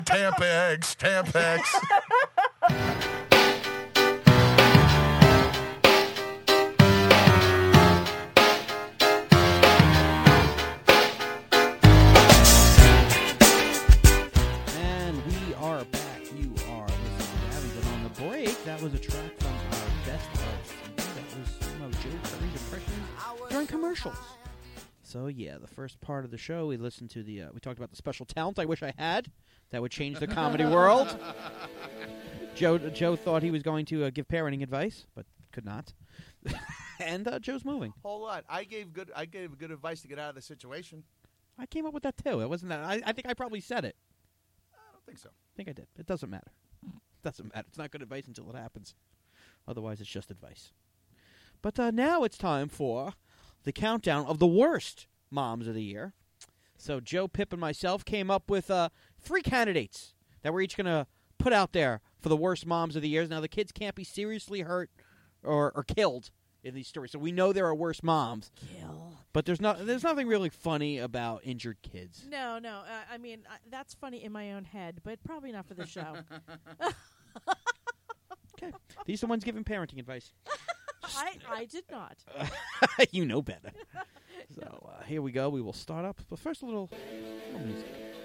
Tampax. And we are back. You are listening to Abington on the Break. That was a track from our Best of CD. That was some of Joe Perry's impressions during commercials. So yeah, the first part of the show, we listened to we talked about the special talent I wish I had that would change the comedy world. Joe thought he was going to give parenting advice, but could not. And Joe's moving. Hold on, I gave good advice to get out of the situation. I came up with that too. It wasn't that. I think I probably said it. I don't think so. I think I did. It doesn't matter. It's not good advice until it happens. Otherwise, it's just advice. But now it's time for the countdown of the worst moms of the year. So Joe, Pip, and myself came up with 3 candidates that we're each going to put out there for the worst moms of the year. Now, the kids can't be seriously hurt or killed in these stories. So we know there are worse moms. Kill. But there's nothing really funny about injured kids. No. I mean, that's funny in my own head, but probably not for the show. Okay. These are the ones giving parenting advice. I did not. You know better. So here we go. We will start up. But first, a little music.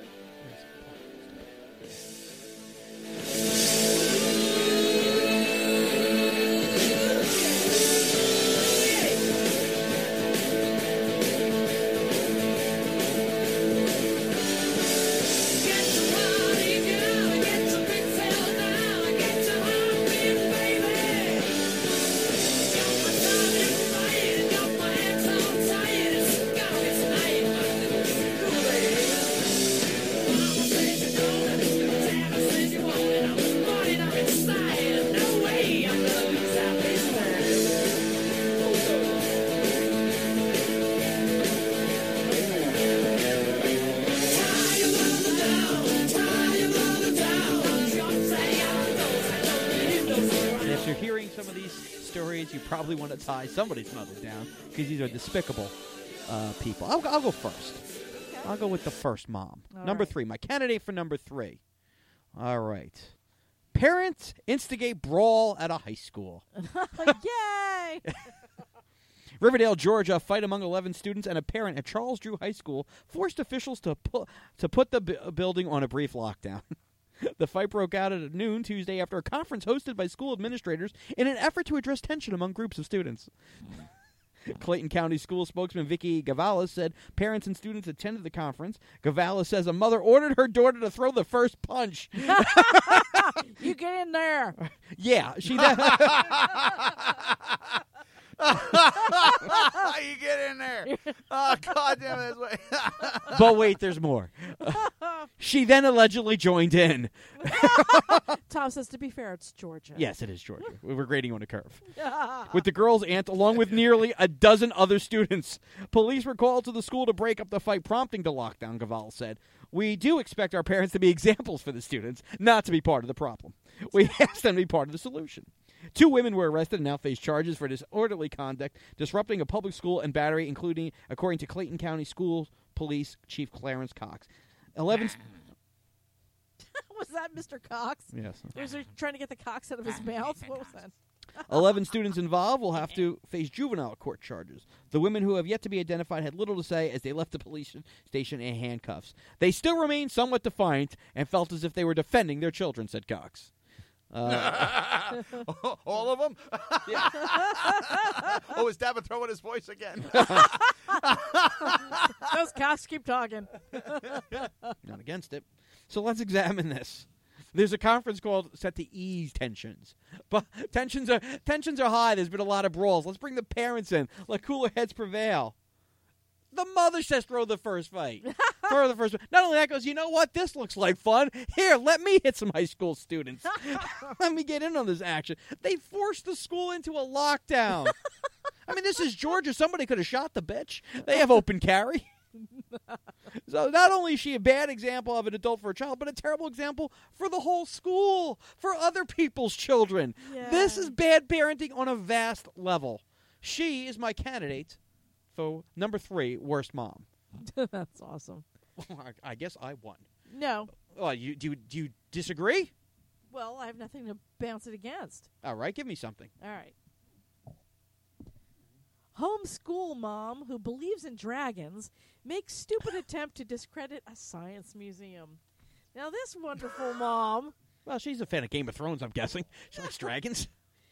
Some of these stories, you probably want to tie somebody's mother down because these are despicable people. I'll go first. Okay. I'll go with the first mom. All number right. 3. My candidate for number 3. All right. Parents instigate brawl at a high school. Yay! Riverdale, Georgia, fight among 11 students and a parent at Charles Drew High School forced officials to put the building on a brief lockdown. The fight broke out at noon Tuesday after a conference hosted by school administrators in an effort to address tension among groups of students. Clayton County School spokesman Vicky Gavalas said parents and students attended the conference. Gavalas says a mother ordered her daughter to throw the first punch. You get in there. Yeah, she You get in there. Oh, God damn it. But wait, there's more. She then allegedly joined in. Tom says, to be fair, it's Georgia. Yes, it is Georgia. We're grading on a curve. With the girl's aunt, along with nearly a dozen other students. Police were called to the school to break up the fight, prompting the lockdown, Gaval said. We do expect our parents to be examples for the students, not to be part of the problem. We ask them to be part of the solution. 2 women were arrested and now face charges for disorderly conduct, disrupting a public school, and battery, including, according to Clayton County School Police Chief Clarence Cox. 11... Was that Mr. Cox? Yes. Was he trying to get the Cox out of his mouth? What was that? 11 students involved will have to face juvenile court charges. The women who have yet to be identified had little to say as they left the police station in handcuffs. They still remain somewhat defiant and felt as if they were defending their children, said Cox. All of them? Yeah. Oh, is Dabba throwing his voice again? Those Cox keep talking. Not against it. So let's examine this. There's a conference called Set to Ease Tensions. But tensions are high. There's been a lot of brawls. Let's bring the parents in. Let cooler heads prevail. The mother says throw the first fight. Throw the first fight. Not only that, goes, you know what? This looks like fun. Here, let me hit some high school students. Let me get in on this action. They forced the school into a lockdown. I mean, this is Georgia. Somebody could have shot the bitch. They have open carry. So not only is she a bad example of an adult for a child, but a terrible example for the whole school, for other people's children. Yeah. This is bad parenting on a vast level. She is my candidate for number 3, worst mom. That's awesome. I guess I won. No. Well, do you disagree? Well, I have nothing to bounce it against. All right, give me something. All right. Homeschool mom who believes in dragons makes stupid attempt to discredit a science museum. Now, this wonderful mom, Well, she's a fan of Game of Thrones, I'm guessing. She likes dragons.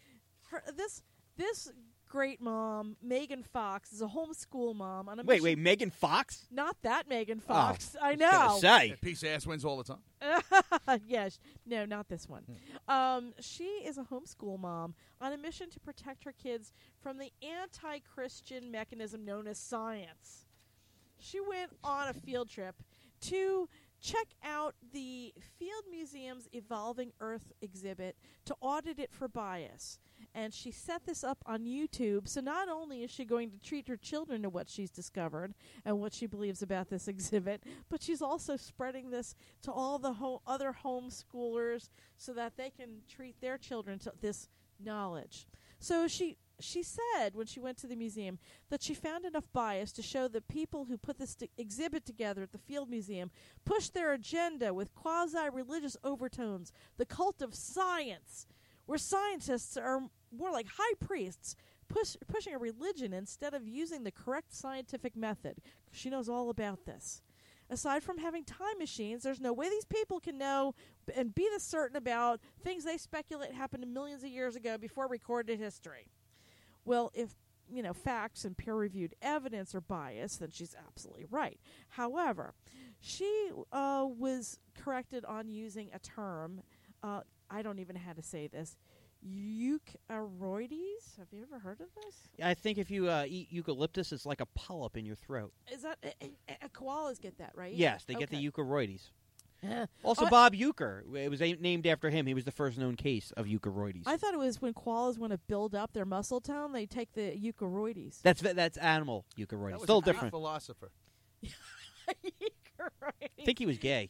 this great mom, Megan Fox, is a homeschool mom on a Wait, mission. Megan Fox? Not that Megan Fox. I was gonna know. say. That piece of ass wins all the time. Yes. No, not this one. She is a homeschool mom on a mission to protect her kids from the anti-Christian mechanism known as science. She went on a field trip to check out the Field Museum's Evolving Earth exhibit to audit it for bias. And she set this up on YouTube, so not only is she going to treat her children to what she's discovered and what she believes about this exhibit, but she's also spreading this to all the other homeschoolers so that they can treat their children to this knowledge. So she said when she went to the museum that she found enough bias to show that people who put this exhibit together at the Field Museum pushed their agenda with quasi-religious overtones, the cult of science, where scientists are more like high priests pushing a religion instead of using the correct scientific method. She knows all about this. Aside from having time machines, there's no way these people can know and be this certain about things they speculate happened millions of years ago before recorded history. Well, if facts and peer-reviewed evidence are biased, then she's absolutely right. However, she was corrected on using a term. I don't even know how to say this. Eukaryoides? Have you ever heard of this? I think if you eat eucalyptus, it's like a polyp in your throat. Is that koalas get that, right? Yes, they get the Okay. eukaryoides. Also, Bob Euchre. It was named after him. He was the first known case of eukaryoides. I thought it was when koalas want to build up their muscle tone, they take the eukaryoides. That's animal That eukaryoides. was Still a Greek different. philosopher. Eukaryoides. I think he was gay.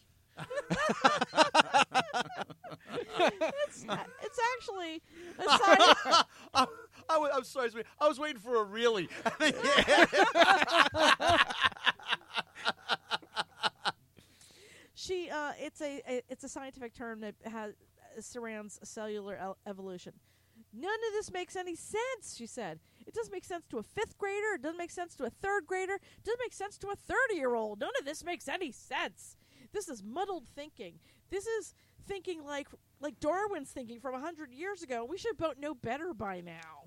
It's actually a science. I'm sorry. I was waiting for a really. It's a scientific term that surrounds cellular evolution. None of this makes any sense, she said. It doesn't make sense to a 5th grader. It doesn't make sense to a 3rd grader. It doesn't make sense to a 30-year-old. None of this makes any sense. This is muddled thinking. This is thinking like Darwin's thinking from 100 years ago. We should both know better by now.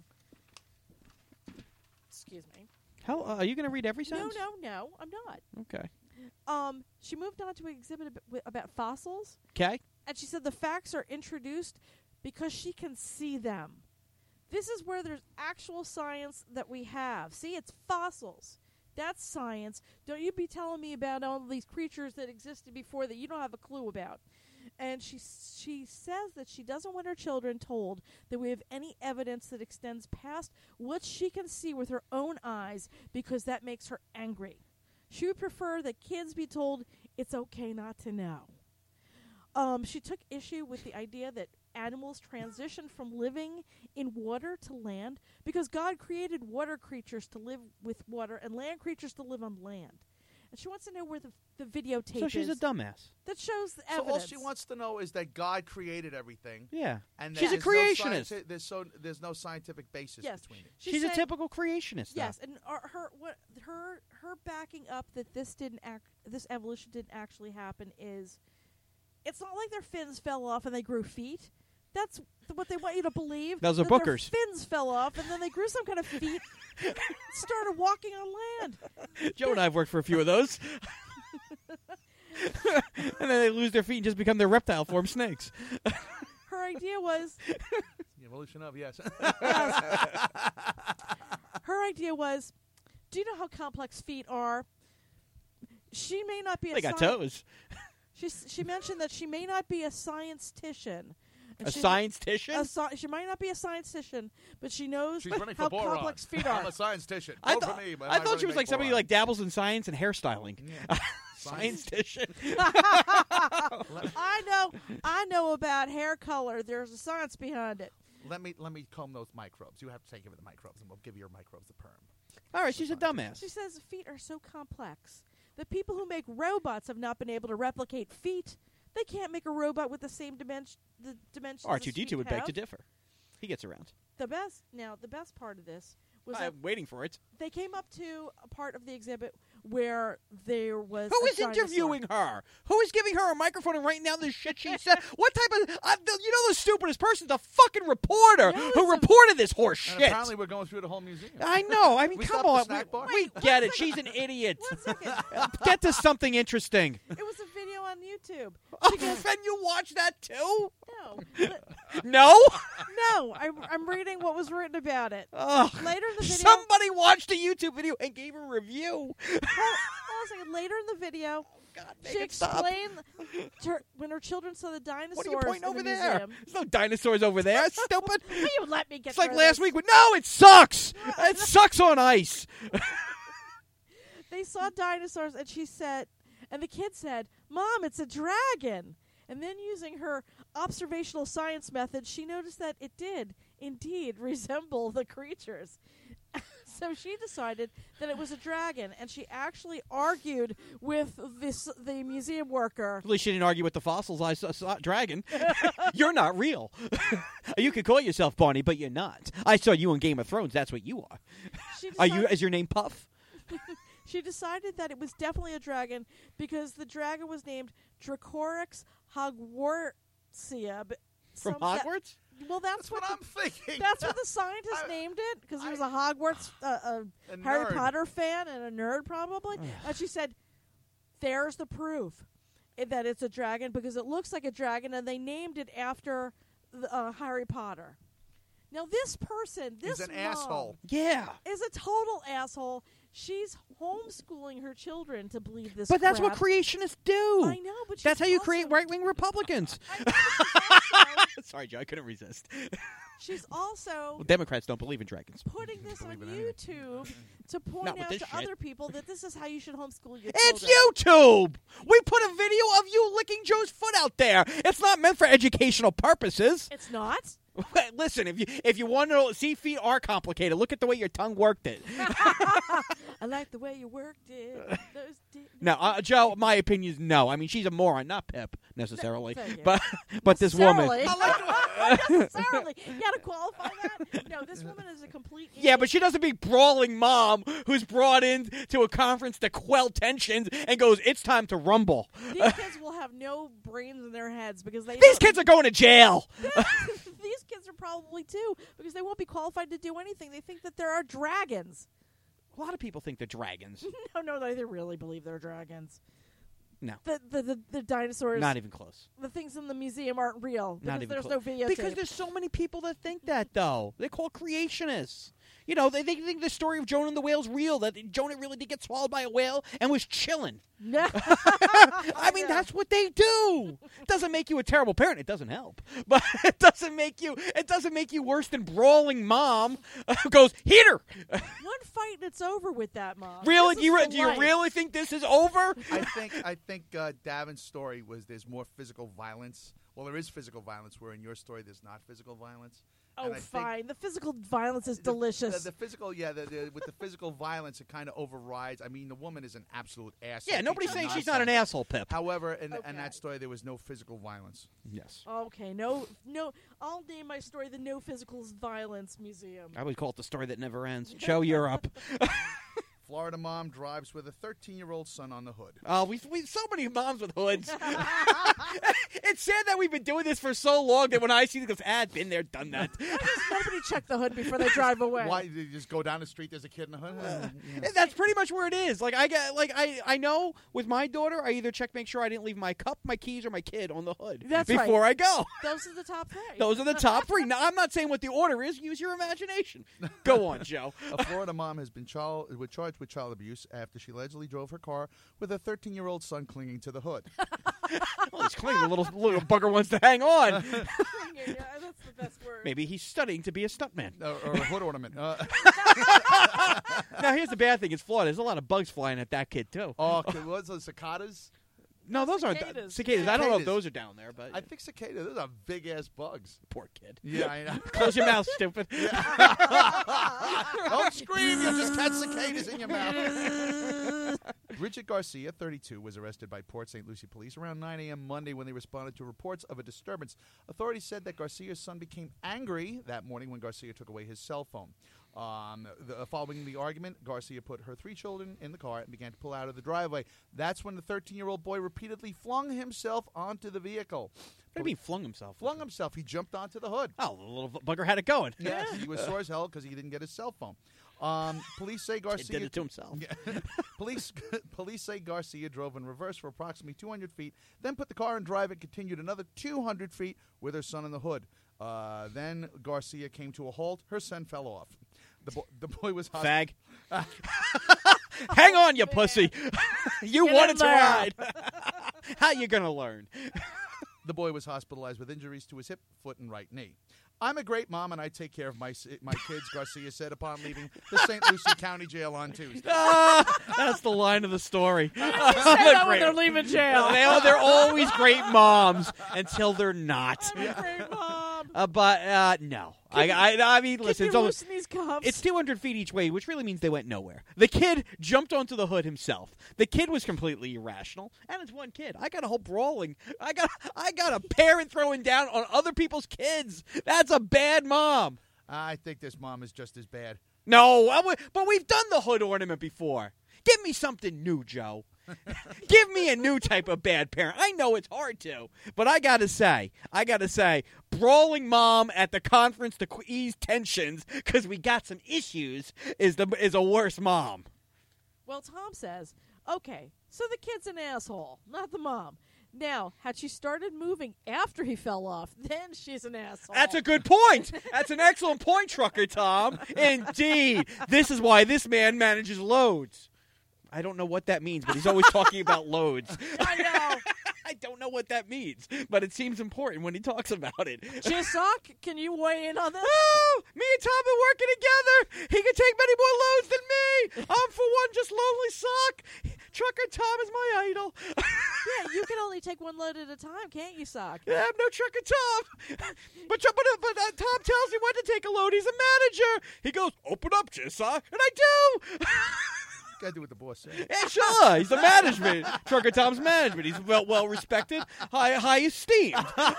Excuse me. How are you going to read every sentence? No, I'm not. Okay. She moved on to an exhibit about fossils, Okay. and she said the facts are introduced because she can see them. This is where there's actual science that we have. See, it's fossils. That's science. Don't you be telling me about all these creatures that existed before that you don't have a clue about. And she says that she doesn't want her children told that we have any evidence that extends past what she can see with her own eyes because that makes her angry. She would prefer that kids be told it's okay not to know. She took issue with the idea that animals transition from living in water to land because God created water creatures to live with water and land creatures to live on land. And she wants to know where the videotape So she's a is dumbass. that shows the So evidence. all she wants to know is that God created everything, Yeah. and that She's a there's no creationist. there's no scientific basis Yes. between it. She's a saying- typical creationist. though. Yes, and her backing up that this evolution didn't actually happen is, it's not like their fins fell off and they grew feet. That's what they want you to believe. Those are that their Booker's. fins fell off and then they grew some kind of feet, and started walking on land. Joe and I have worked for a few of those. And then they lose their feet and just become their reptile form snakes. Her idea was, The evolution of yes. do you know how complex feet are? She may not be They got toes. She mentioned that she may not be a science-tician. And A she- science-tician? she might not be a science-tician, but she knows She's running how for boron. complex feet I'm are. a science-tician. I Vote for thought, me, but I might thought really she was make like somebody who boron. like dabbles in science and hairstyling. Yeah. Science-tician. I know about hair color. There's a science behind it. Let me comb those microbes. You have to take care of the microbes, and we'll give your microbes the perm. All right, she's a dumbass. She says feet are so complex that people who make robots have not been able to replicate feet. They can't make a robot with the same dimensions. R2-D2 would beg to differ. He gets around. The best part of this was that I'm waiting for it. they came up to a part of the exhibit where there was Who a is dinosaur. interviewing her? Who is giving her a microphone and writing down the shit she said? What type of... the stupidest person's the fucking reporter No, who it's reported this horse And shit. apparently we're going through the whole museum. I know. I mean, We come stopped on. the snack bar? We get it. She's an idiot. 1 second. Get to something interesting. It was a video on YouTube. Oh, Because- and you watch that too? No, No? no. I'm reading what was written about it. Ugh. Later in the video, Somebody watched a YouTube video and gave a review. hold on a second. Later in the video, God, make she it stop. explained when her children saw the dinosaurs What are you pointing in over the there? museum. There's no dinosaurs over there. Stupid. You let me get It's like through last this. week. No, it sucks. It sucks on ice. They saw dinosaurs, and she said, and the kid said, "Mom, it's a dragon." And then, using her observational science method, she noticed that it did indeed resemble the creatures. So she decided that it was a dragon, and she actually argued with the museum worker. At least she didn't argue with the fossils. I saw dragon. You're not real. You could call yourself Barney, but you're not. I saw you in Game of Thrones. That's what you are. She Are you? decided- Is your name Puff? She decided that it was definitely a dragon because the dragon was named Dracoryx hogwartsia. From Hogwarts? Well, that's That's what I'm thinking. That's what the scientist named it because he was a Hogwarts, A Harry nerd. Potter fan and a nerd probably. And she said, "There's the proof that it's a dragon because it looks like a dragon, and they named it after Harry Potter." Now, this person, this He's an mom, asshole. Yeah. is a total asshole. She's homeschooling her children to believe this. But that's what crap. creationists do. I know, but That's how she's you also- create right-wing Republicans. I know, but she's also- Sorry, Joe. I couldn't resist. She's also Well, Democrats don't believe in dragons. putting this on Believe it or YouTube to point Not with out this to shit. other people that this is how you should homeschool your It's children. YouTube. We put a video of you licking Joe's foot out there. It's not meant for educational purposes. It's not. Listen, if you want to see feet are complicated, look at the way your tongue worked it. I like the way you worked it. No, Joe, my opinion is no. I mean, she's a moron, not Pip necessarily, Thank you. but this woman. Necessarily. You got to qualify that. No, this woman is a complete. Yeah, but she doesn't be brawling mom who's brought in to a conference to quell tensions and goes, "It's time to rumble." These kids will have no brains in their heads because they. These kids are going to jail. These kids are probably too because they won't be qualified to do anything. They think that there are dragons. A lot of people think they're dragons. No, they really believe they're dragons. No. The dinosaurs. Not even close. The things in the museum aren't real because Not even there's close. no videotape. Because there's so many people that think that, though. They're called creationists. You know, they think the story of Jonah and the whale's real, that Jonah really did get swallowed by a whale and was chilling. I mean, that's what they do. It doesn't make you a terrible parent. It doesn't help. But it doesn't make you worse than brawling mom who goes, "Hit her." One fight and it's over with that, Mom. Really? This Do is for you life. really think this is over? I think Davin's story was there's more physical violence. Well, there is physical violence, where in your story there's not physical violence. Oh, And I think fine. The physical violence is delicious. The physical, with the physical violence, it kind of overrides. I mean, the woman is an absolute asshole. Yeah, nobody's saying she's not an asshole. asshole, Pip. However, in Okay. that story, there was no physical violence. Yes. Okay, no. I'll name my story the No Physical Violence Museum. I would call it the story that never ends. Joe, you're up. Florida mom drives with a 13-year-old son on the hood. Oh, we so many moms with hoods. It's sad that we've been doing this for so long that when I see it, goes, been there, done that. Nobody check the hood before they drive away. Why did you just go down the street? There's a kid in the hood. And that's pretty much where it is. Like I know with my daughter, I either make sure I didn't leave my cup, my keys, or my kid on the hood That's right. before I go. Those are the top three. Those are the top three. Now, I'm not saying what the order is. Use your imagination. Go on, Joe. A Florida mom has been charged with child abuse after she allegedly drove her car with a 13-year-old son clinging to the hood. Well, he's clean. The little bugger wants to hang on. Yeah, that's the best word. Maybe he's studying to be a stuntman. Or a hood ornament. Now, here's the bad thing. It's Florida. There's a lot of bugs flying at that kid, too. Was those cicadas? No, those aren't cicadas. cicadas. I don't know if Cicadas. those are down there, but I think cicadas. Those are big-ass bugs. poor kid. Yeah, I know. Close your mouth, stupid. Don't scream. You just catch cicadas in your mouth. Bridget Garcia, 32, was arrested by Port St. Lucie police around 9 a.m. Monday when they responded to reports of a disturbance. Authorities said that Garcia's son became angry that morning when Garcia took away his cell phone. Following the argument, Garcia put her 3 children in the car and began to pull out of the driveway. That's when the 13-year-old boy repeatedly flung himself onto the vehicle. What do you mean flung himself? Flung himself. He jumped onto the hood. Oh, the little bugger had it going. Yes, he was sore as hell because he didn't get his cell phone. Police say He Garcia did it to himself. Yeah. Police say Garcia drove in reverse for approximately 200 feet, then put the car in drive and continued another 200 feet with her son in the hood. Then Garcia came to a halt. Her son fell off. The boy was Fag. Hang on, you pussy. You Get wanted in to there. ride. How you going to learn? The boy was hospitalized with injuries to his hip, foot, and right knee. I'm a great mom, and I take care of my kids, Garcia said upon leaving the St. Lucie County Jail on Tuesday. That's the line of the story. Say that when they're leaving jail. They're always great moms until they're not. I'm a great mom. But no. I mean, listen, Keep it's me almost, loosen these cuffs. it's 200 feet each way, which really means they went nowhere. The kid jumped onto the hood himself. The kid was completely irrational, and it's one kid. I got a whole brawling. I got a parent throwing down on other people's kids. That's a bad mom. I think this mom is just as bad. No, but we've done the hood ornament before. Give me something new, Joe. Give me a new type of bad parent. I know it's hard to, but I gotta say, brawling mom at the conference to ease tensions because we got some issues is a worse mom. Well, Tom says, okay, so the kid's an asshole, not the mom. Now, had she started moving after he fell off, then she's an asshole. That's a good point. That's an excellent point, Trucker Tom. Indeed. This is why this man manages loads. I don't know what that means, but he's always talking about loads. I know. I don't know what that means, but it seems important when he talks about it. Jisock, can you weigh in on this? Oh, me and Tom been working together. He can take many more loads than me. I'm, for one, just lonely sock. Trucker Tom is my idol. Yeah, you can only take one load at a time, can't you, Sock? Yeah, I'm no Trucker Tom. But Tom tells me when to take a load. He's a manager. He goes, open up, Jisock, and I do. Gotta do what the boss says. Yeah, sure. He's the management. Trucker Tom's management. He's well respected, high esteemed.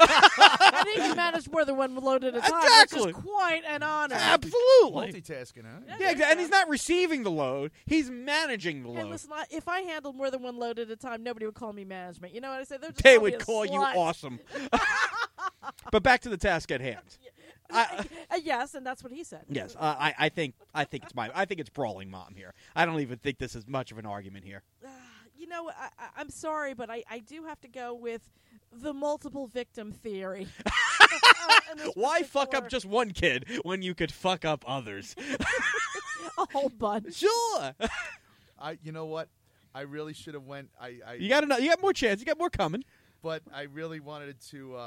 I think you managed more than one load at a time, Exactly. which is quite an honor. Absolutely. Multitasking, huh? Yeah, and he's not receiving the load. He's managing the Hey, load. listen, if I handled more than one load at a time, nobody would call me management. You know what I say? They would call you awesome. But back to the task at hand. Yes, and that's what he said. Yes, I think it's brawling mom here. I don't even think this is much of an argument here. You know, I'm sorry, but I do have to go with the multiple victim theory. Why fuck up just one kid when you could fuck up others? a whole bunch? Sure. You know what? I really should have went. You got more chance. You got more coming. But I really wanted to.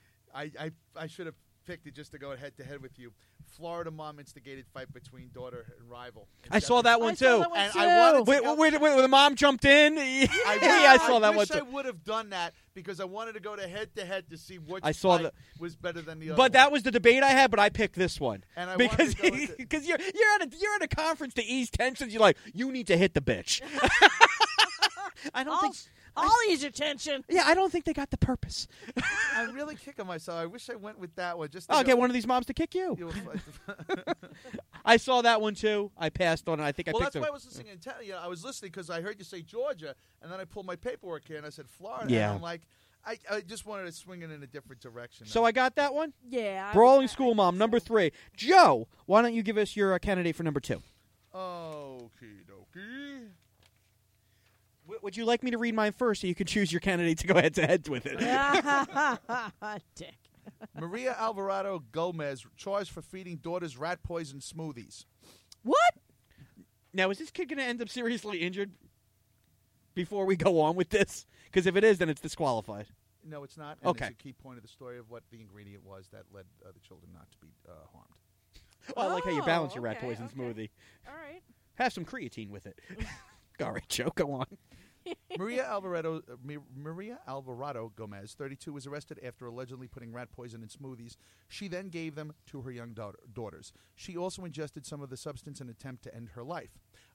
I should have picked it just to go head to head with you. Florida mom instigated fight between daughter and rival. I saw that one I too. saw that one And too. I wanted to Wait, the mom jumped in. I saw that one wish too. I would have done that because I wanted to go to head to see which I saw fight that- was better than the other. But that was the debate I had. But I picked this one And I because wanted to go with because you're at a conference to ease tensions. You're like, you need to hit the bitch. I don't think. I'll ease your tension. Yeah, I don't think they got the purpose. I'm really kicking myself. I wish I went with that one. Just to I'll go- get one of these moms to kick you. You know, I saw that one too. I passed on it. I think I well, picked that's why I it. was listening. I was listening because I heard you say Georgia, and then I pulled my paperwork here and I said Florida. Yeah. And I'm like, I just wanted to swing it in a different direction. So I got that one. Yeah. Brawling school mom, number 3. Joe, why don't you give us your candidate for number 2? Okie dokie. Would you like me to read mine first so you can choose your candidate to go head to head with it? Dick. Maria Alvarado Gomez charged for feeding daughter's rat poison smoothies. What? Now, is this kid going to end up seriously injured before we go on with this? Because if it is, then it's disqualified. No, it's not. And Okay. It's a key point of the story of what the ingredient was that led the children not to be harmed. Oh, I like how you balance Oh, your rat okay, poison okay. smoothie. All right. Have some creatine with it. All right, Joe, go on. Maria Alvarado Gomez, 32, was arrested after allegedly putting rat poison in smoothies. She then gave them to her young daughters. She also ingested some of the substance in an attempt to end her life.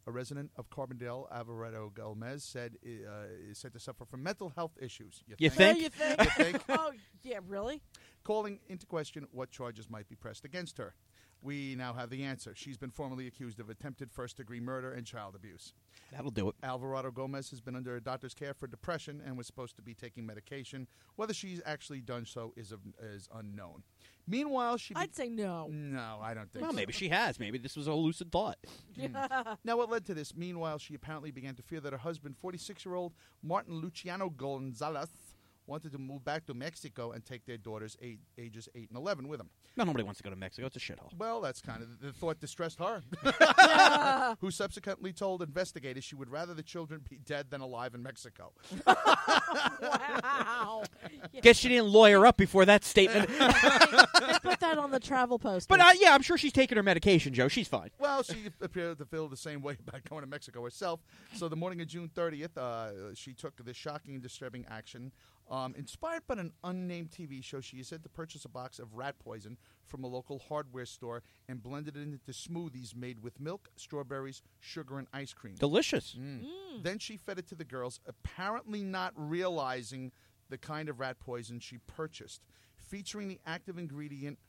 A resident of Carbondale, Alvarado Gomez, said is said to suffer from mental health issues. You think? You think? You think? Oh, yeah, really? Calling into question what charges might be pressed against her. We now have the answer. She's been formally accused of attempted first-degree murder and child abuse. That'll do it. Alvarado Gomez has been under a doctor's care for depression and was supposed to be taking medication. Whether she's actually done so is unknown. Meanwhile, I'd say no. No, I don't think Well, so. maybe she has. Maybe this was a lucid thought. Now, what led to this? Meanwhile, she apparently began to fear that her husband, 46-year-old Martin Luciano Gonzalez, wanted to move back to Mexico and take their daughters, ages 8 and 11, with him. No, nobody wants to go to Mexico. It's a shithole. Well, that's kind of the thought distressed her, who subsequently told investigators she would rather the children be dead than alive in Mexico. Wow. Yeah. Guess she didn't lawyer up before that statement. They put that on the travel poster. But yeah, I'm sure she's taking her medication, Joe. She's fine. Well, she appeared to feel the same way about going to Mexico herself. So the morning of June 30th, she took this shocking and disturbing action. Inspired by an unnamed TV show, she is said to purchase a box of rat poison from a local hardware store and blended it into smoothies made with milk, strawberries, sugar, and ice cream. Delicious. Then she fed it to the girls, apparently not realizing the kind of rat poison she purchased, featuring the active ingredient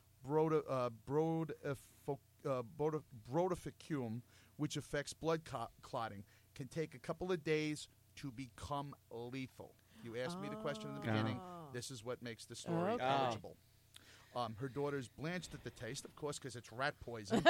brodoficum, which affects blood clotting, can take a couple of days to become lethal. You asked me the question in the beginning. This is what makes the story Okay. eligible. Her daughters blanched at the taste, of course, because it's rat poison.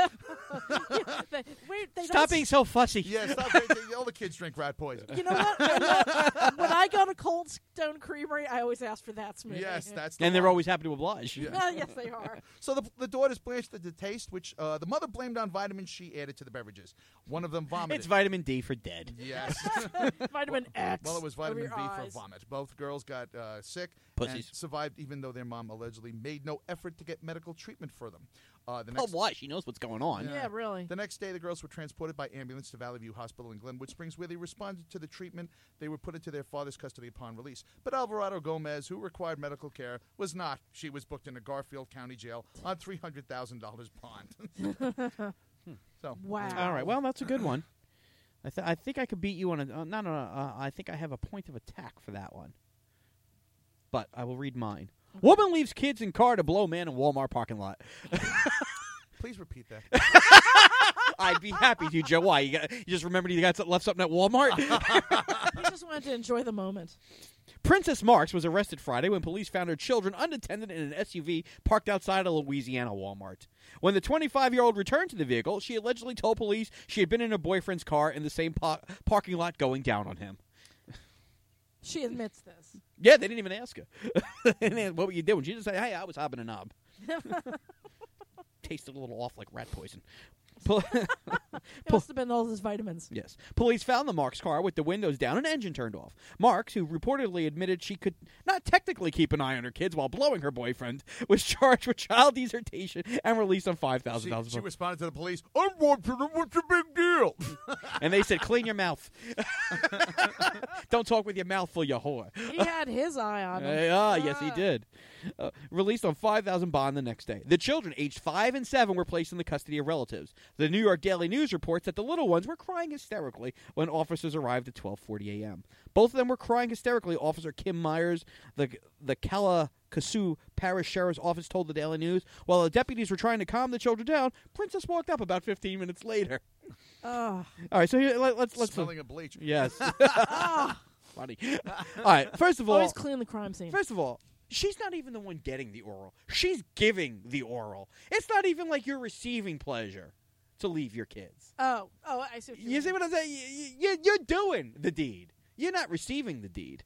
They Stop don't being so fussy. Yeah, stop. All the kids drink rat poison. You know what? When I go to Cold Stone Creamery, I always ask for that smoothie. Yes, that's the And they're one. always happy to oblige. Yeah. Yes, they are. So the daughters blanched at the taste, which the mother blamed on vitamins she added to the beverages. One of them vomited. It's vitamin D for dead. Yes. Vitamin X. Well, it was over vitamin your B eyes. for vomit. Both girls got sick Pussies. and survived, even though their mom allegedly made no effort to get medical treatment for them. Oh, why? She knows what's going on. Yeah, really. The next day, the girls were transported by ambulance to Valley View Hospital in Glenwood Springs, where they responded to the treatment. They were put into their father's custody upon release. But Alvarado Gomez, who required medical care, was not. She was booked into Garfield County Jail on $300,000 bond. So, Wow. All right. Well, that's a good one. I think I could beat you on a. No. I think I have a point of attack for that one. But I will read mine. Woman leaves kids in car to blow man in Walmart parking lot. please repeat that. I'd be happy to, Joe. Why? You just remembered you left something at Walmart? He just wanted to enjoy the moment. Princess Marks was arrested Friday when police found her children unattended in an SUV parked outside a Louisiana Walmart. When the 25-year-old returned to the vehicle, she allegedly told police she had been in her boyfriend's car in the same parking lot going down on him. She admits this. Yeah, they didn't even ask her. And then, what were you doing? She just said, hey, I was hopping a knob. Tasted a little off like rat poison. It must have been all his vitamins. Yes. Police found the Marks car with the windows down and engine turned off. Marks, who reportedly admitted she could not technically keep an eye on her kids while blowing her boyfriend, was charged with child desertion and released on $5,000. She responded to the police, I'm watching them, what's the big deal? And they said, clean your mouth. Don't talk with your mouth full, you whore. He had his eye on him. Yes, he did. Released on $5,000 bond the next day. The children, aged 5 and 7, were placed in the custody of relatives. The New York Daily News reports that the little ones were crying hysterically when officers arrived at 12:40 a.m. Both of them were crying hysterically. Officer Kim Myers, the Kalamazoo Parish Sheriff's Office, told the Daily News. While the deputies were trying to calm the children down, Princess walked up about 15 minutes later. Oh. All right, so here, let's Smelling a bleach. Yes. Funny. All right, first of all, Always clean the crime scene. First of all, she's not even the one getting the oral. She's giving the oral. It's not even like you're receiving pleasure to leave your kids. Oh, I see what You see what I'm saying? You're doing the deed. You're not receiving the deed.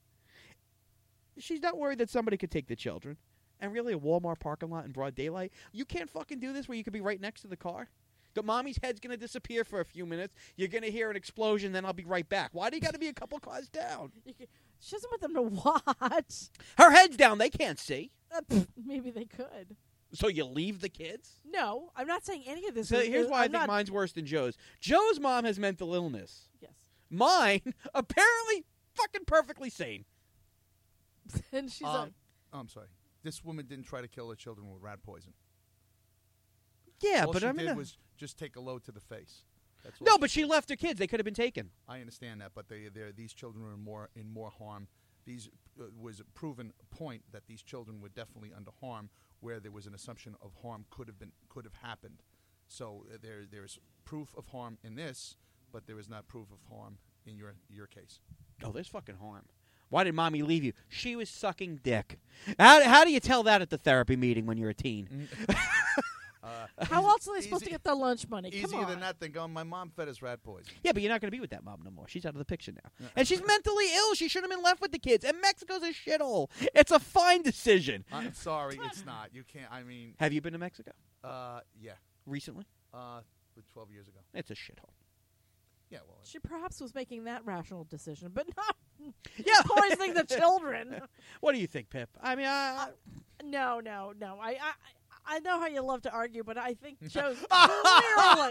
She's not worried that somebody could take the children. And really, a Walmart parking lot in broad daylight, you can't fucking do this where you could be right next to the car. The mommy's head's going to disappear for a few minutes. You're going to hear an explosion, then I'll be right back. Why do you got to be a couple cars down? She doesn't want them to watch. Her head's down. They can't see. Maybe they could. So you leave the kids? No, I'm not saying any of this. So here's why I I'm think not- mine's worse than Joe's. Joe's mom has mental illness. Yes. Mine, apparently fucking perfectly sane. And she's like, I'm sorry. This woman didn't try to kill her children with rat poison. Yeah, All but she I mean, did was just take a load to the face. That's all No, but she left her kids. They could have been taken. I understand that, but these children were in more harm. These was a proven point that these children were definitely under harm, where there was an assumption of harm could have happened. So there's proof of harm in this, but there is not proof of harm in your case. Oh, there's fucking harm. Why did mommy leave you? She was sucking dick. How do you tell that at the therapy meeting when you're a teen? How else are they supposed to get their lunch money? Come Easier on. than that than going, my mom fed us rat poison. Yeah, but you're not going to be with that mom no more. She's out of the picture now. And she's mentally ill. She should have been left with the kids. And Mexico's a shithole. It's a fine decision. I'm sorry, it's not. You can't, Have you been to Mexico yeah. recently? 12 years ago. It's a shithole. Yeah, well. She perhaps was making that rational decision, but not Yeah. poisoning the children. What do you think, Pip? I mean, No. I know how you love to argue, but I think Joe's clearly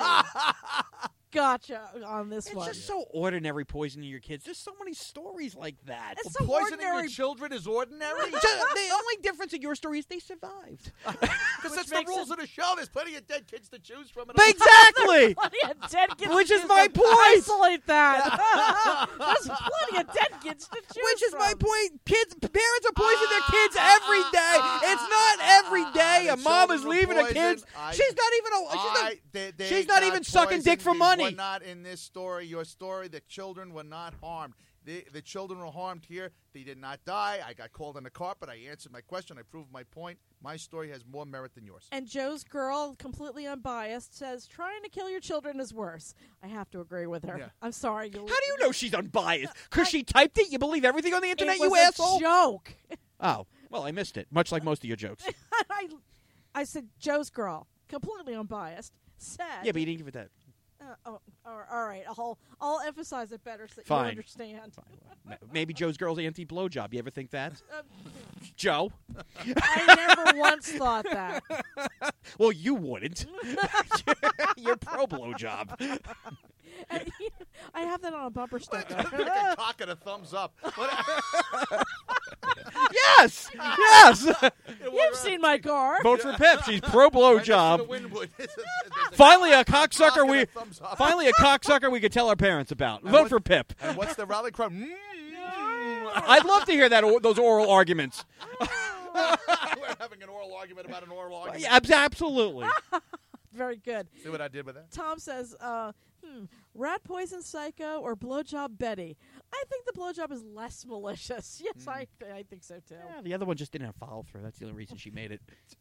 gotcha on this it's one. just so ordinary poisoning your kids. There's so many stories like that. It's so Poisoning ordinary. your children is ordinary? The only difference in your story is they survived. Because that's the makes rules of the show. There's plenty of dead kids to choose from. Exactly. Plenty of dead kids Which to is choose my from. point. Isolate that. There's plenty of dead kids to choose Which is from. my point. Parents are poisoning their kids every day. It's not every day a The mom is children were leaving her poisoned. kids. She's not even she's not even sucking dick for They money. were not in this story. Your story, the children were not harmed. The children were harmed here. They did not die. I got called on the carpet. I answered my question. I proved my point. My story has more merit than yours. And Joe's girl, completely unbiased, says trying to kill your children is worse. I have to agree with her. Yeah. I'm sorry. How do you know she's unbiased? Because she typed it? You believe everything on the internet, It was you a asshole? joke. Oh, well, I missed it, much like most of your jokes. I said Joe's girl, completely unbiased, said. Yeah, but you didn't give it that. All right. I'll emphasize it better so that Fine. you understand. Maybe Joe's girl's anti-blowjob. You ever think that? Uh, Joe? I never once thought that. Well, you wouldn't. You're pro-blowjob. I have that on a bumper sticker. Pick a cock and a thumbs up. Yes! Yes! You've seen my car. Vote for Pip. She's pro-blowjob. Finally, a cocksucker we could tell our parents about. Vote for Pip. And what's the rally cry? I'd love to hear those oral arguments. We're having an oral argument about an oral argument. Yeah, absolutely. Very good. See what I did with that? Tom says, rat poison psycho or blowjob Betty? I think the blowjob is less malicious. Yes, I think so too. Yeah, the other one just didn't have follow-through. That's the only reason she made it.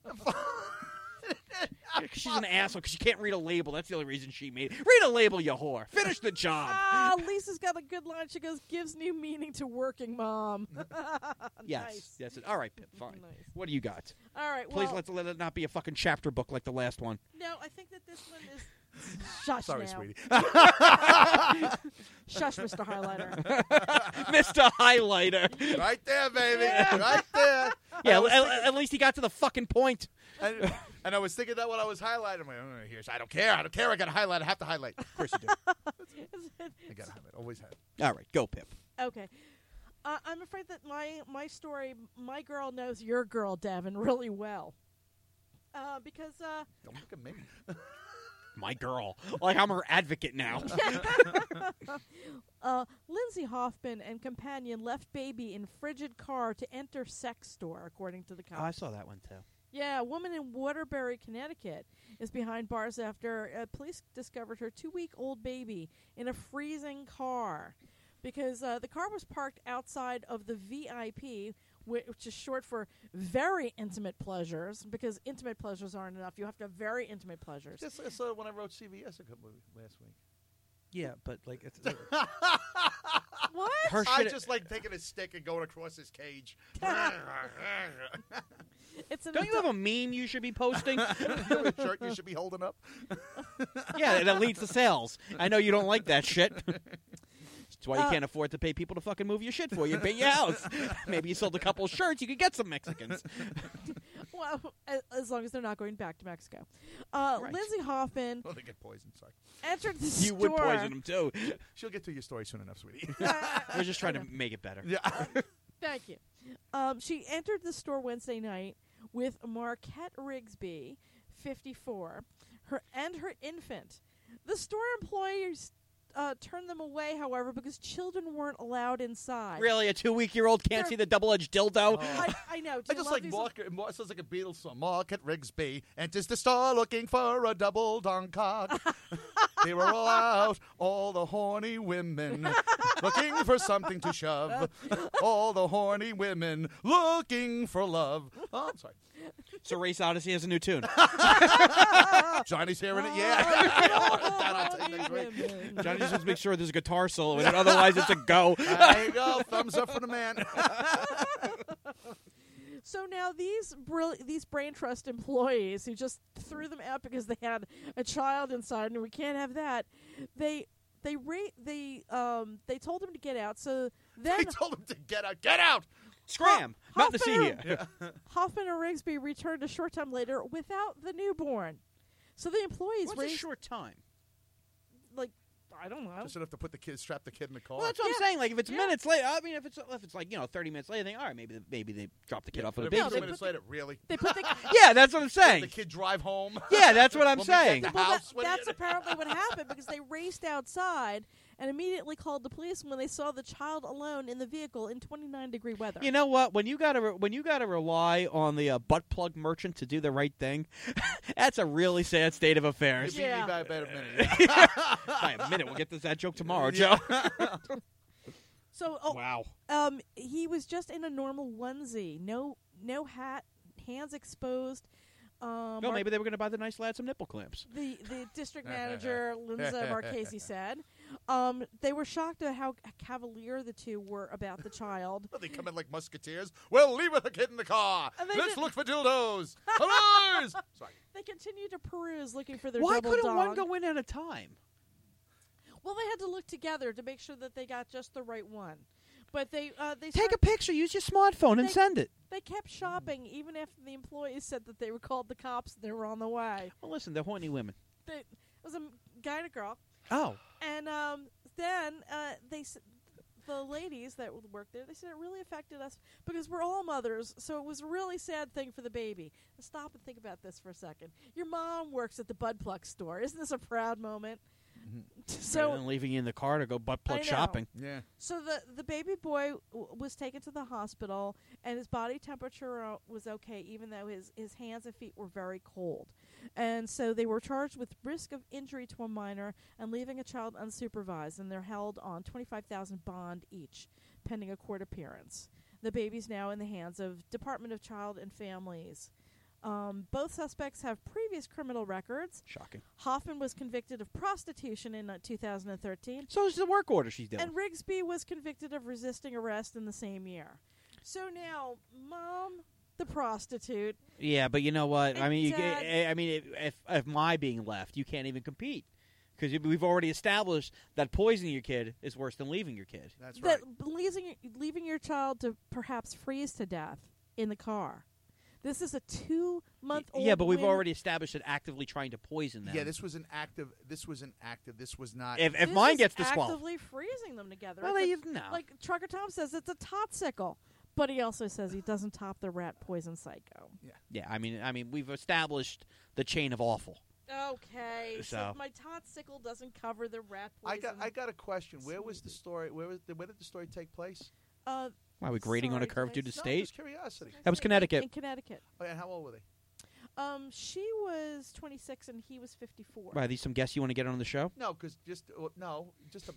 She's an asshole because she can't read a label. That's the only reason she made it. Read a label, you whore. Finish the job. Lisa's got a good line. She goes, gives new meaning to working mom. Yes. Nice. Yes. All right, Pip. Fine. Nice. What do you got? All right. Please well, let it not be a fucking chapter book like the last one. No, I think that this one is. Shush Sorry, now. sweetie. Shush, Mr. Highlighter. Mr. Highlighter. Right there, baby. Right there. Yeah, at least he got to the fucking point. And I was thinking that when I was highlighting. I'm like, I don't care. I got to highlight. I have to highlight. Of course you do. I got to highlight. Always have. All right, go, Pip. Okay. I'm afraid that my story, my girl knows your girl, Devin, really well. Because Don't look at me. My girl. Like I'm her advocate now. Lindsay Hoffman and companion left baby in frigid car to enter sex store, according to the cops. I saw that one, too. Yeah, a woman in Waterbury, Connecticut, is behind bars after police discovered her 2-week-old baby in a freezing car. Because the car was parked outside of the VIP, which is short for very intimate pleasures, because intimate pleasures aren't enough. You have to have very intimate pleasures. Just when I wrote CVS last week. Yeah, but like it's What? her I shit. just like taking a stick and going across his cage. It's an Don't you have a meme you should be posting? A shirt you should be holding up. Yeah, that leads to sales. I know you don't like that shit. That's why you can't afford to pay people to fucking move your shit for you and paint your house. Maybe you sold a couple shirts, you could get some Mexicans. Well, as long as they're not going back to Mexico. Right. Lindsay Hoffman Oh, they get poisoned. Sorry. entered the You store. would poison them too. She'll get to your story soon enough, sweetie. We're just trying to make it better. Yeah. Thank you. She entered the store Wednesday night with Marquette Rigsby, 54, her infant. The store employees turned them away, however, because children weren't allowed inside. Really, a 2-week-old can't They're- see the double-edged dildo? I know. Do I you just love like these- it sounds like a Beatles song. Mark at Rigsby enters the store looking for a double doncock. They were all out, all the horny women looking for something to shove. All the horny women looking for love. Oh, I'm sorry. So Race Odyssey has a new tune. Johnny's hearing it. Yeah. That I'll take next week. Johnny just wants to make sure there's a guitar solo in it, otherwise it's a go. There you go. Thumbs up for the man. So now these brain trust employees who just threw them out because they had a child inside, and we can't have that. They told them to get out. So then They told him to get out. Get out. Scram! Nothing to see Hoffman- here. Hoffman and Rigsby returned a short time later without the newborn. So the employees What's a raised, short time? I don't know. Just enough to strap the kid in the car. Well, that's what Yeah. I'm saying. Like, if it's Yeah. minutes later, I mean, if it's like 30 minutes later, then all right, maybe they drop the kid off with a But baby. No, 2 they minutes put later, really? They put the Yeah, that's what I'm The saying. kid drive home. Yeah, that's what I'm We'll meet at saying. the Well, house. What do that's you- apparently what happened because they raced outside and immediately called the police when they saw the child alone in the vehicle in 29-degree weather. You know what? When you gotta rely on the butt plug merchant to do the right thing, that's a really sad state of You affairs. beat me Yeah. by about a minute. By a minute, we'll get to that joke tomorrow, Joe. So, Wow. he was just in a normal onesie, no hat, hands exposed. No, maybe they were going to buy the nice lad some nipple clamps. The district manager, Linda Marchese, said they were shocked at how cavalier the two were about the child. They come in like musketeers. Well, leave the kid in the car. And they Let's did- look for dildos. Colors. Sorry. They continued to peruse looking for their Why double couldn't dog. one go in at a time? Well, they had to look together to make sure that they got just the right one. But they Take a picture, use your smartphone, and They- send it. They kept shopping even after the employees said that they were called the cops and they were on the way. Well, listen, they're horny women. It was a guy and a girl, Oh. and then the ladies that worked there, they said it really affected us because we're all mothers, so it was a really sad thing for the baby. Now stop and think about this for a second. Your mom works at the Bud Plug store. Isn't this a proud moment? So and leaving you in the car to go butt plug I know. shopping. Yeah. So the baby boy was taken to the hospital, and his body temperature was okay, even though his hands and feet were very cold. And so they were charged with risk of injury to a minor and leaving a child unsupervised, and they're held on $25,000 bond each, pending a court appearance. The baby's now in the hands of Department of Child and Families. Both suspects have previous criminal records. Shocking. Hoffman was convicted of prostitution in 2013. So is the work order she's doing. And Rigsby was convicted of resisting arrest in the same year. So now, Mom, the prostitute. Yeah, but you know what? I And mean, Dad- if my being left, you can't even compete because we've already established that poisoning your kid is worse than leaving your kid. That's right. That leaving your child to perhaps freeze to death in the car. This is a 2-month-old. Yeah, but we've women- already established that actively trying to poison them. Yeah, this was an active. This was not. If This mine is gets disqualified, actively freezing them together. well, It's no. like Trucker Tom says, it's a totsicle. But he also says he doesn't top the rat poison psycho. Yeah, I mean, we've established the chain of awful. Okay, so So- my totsicle doesn't cover the rat I poison. got a question. Where was the story? Where did the story take place? Why are we grading on a Sorry, curve did due I to No, state? just curiosity. That was Connecticut. In Connecticut. Oh, and how old were they? She was 26 and he was 54. Are these some guests you want to get on the show? No, because just a,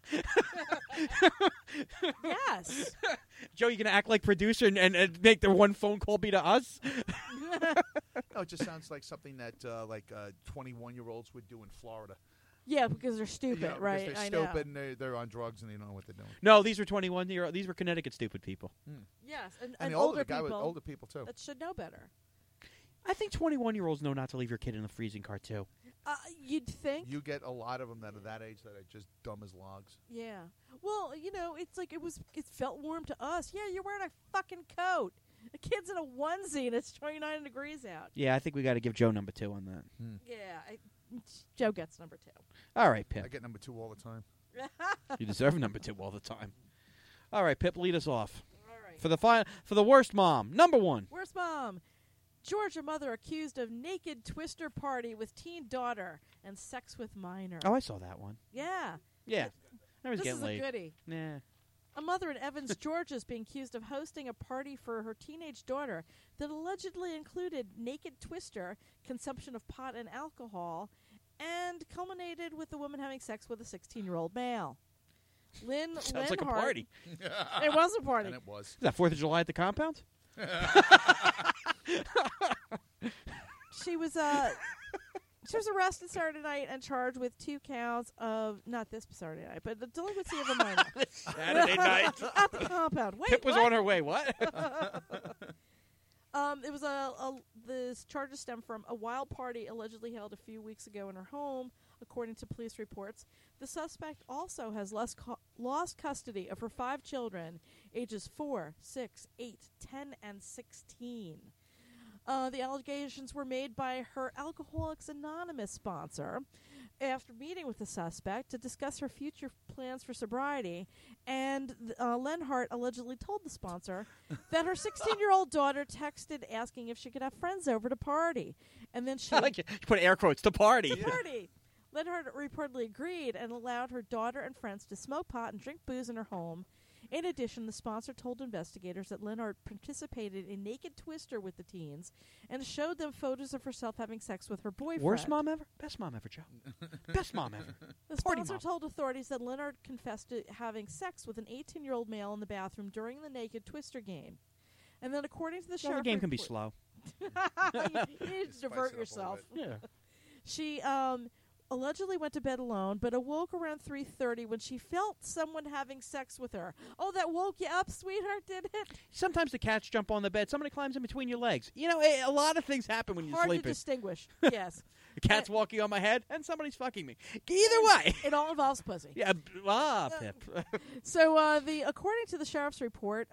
Yes. Joe, you gonna act like producer and make the one phone call be to us? no. It just sounds like something that 21-year-olds would do in Florida. Yeah, because they're stupid, You know, right? Because I they're know. stupid and they're on drugs and they don't know what they're doing. No, these were 21-year-old. These were Connecticut stupid people. Yes, and And the older guy with people older people too. that should know better. I think 21-year-olds know not to leave your kid in the freezing car too. You'd think. You get a lot of them that are that age that are just dumb as logs. Yeah. Well, it's like it felt warm to us. Yeah, you're wearing a fucking coat. The kid's in a onesie and it's 29 degrees out. Yeah, I think we got to give Joe number 2 on that. Yeah. Joe gets number 2. All right, I Pip. get number 2 all the time. You deserve number 2 all the time. All right, Pip, lead us off All right. for the worst mom. Number 1. Worst mom. Georgia mother accused of naked twister party with teen daughter and sex with minor. Oh, I saw that one. Yeah. Yeah. I was This getting is late. a goodie. Nah. A mother in Evans, Georgia is being accused of hosting a party for her teenage daughter that allegedly included naked twister, consumption of pot and alcohol, and culminated with the woman having sex with a 16-year-old male. Sounds like a party. It was a party. And it was. Is that 4th of July at the compound? She was arrested Saturday night and charged with 2 counts of, not this Saturday night, but the delinquency of a minor. Saturday night. At the compound. Wait, Pip was what? on her way. What? It was this charges stem from a wild party allegedly held a few weeks ago in her home, according to police reports. The suspect also has lost custody of her 5 children, ages 4, 6, 8, 10, and 16. The allegations were made by her Alcoholics Anonymous sponsor after meeting with the suspect to discuss her future plans for sobriety, and Lenhart allegedly told the sponsor that her 16-year-old daughter texted asking if she could have friends over to party, and then she I like you put air quotes to party. party. Lenhart reportedly agreed and allowed her daughter and friends to smoke pot and drink booze in her home. In addition, the sponsor told investigators that Lenhart participated in naked twister with the teens and showed them photos of herself having sex with her boyfriend. Worst mom ever? Best mom ever, Joe. Best mom ever. The Party sponsor mom. told authorities that Lenhart confessed to having sex with an 18-year-old male in the bathroom during the naked twister game. And then according to the Well, sheriff... the game can be slow. you need to Spice divert it up a yourself. little Yeah. She allegedly went to bed alone, but awoke around 3:30 when she felt someone having sex with her. Oh, that woke you up, sweetheart, did it? Sometimes the cats jump on the bed. Somebody climbs in between your legs. You know, a lot of things happen when you're Hard to sleeping. distinguish. Yes. The cat's walking on my head, and somebody's fucking me. Either way. It all involves pussy. Yeah, Pip. So, according to the sheriff's report,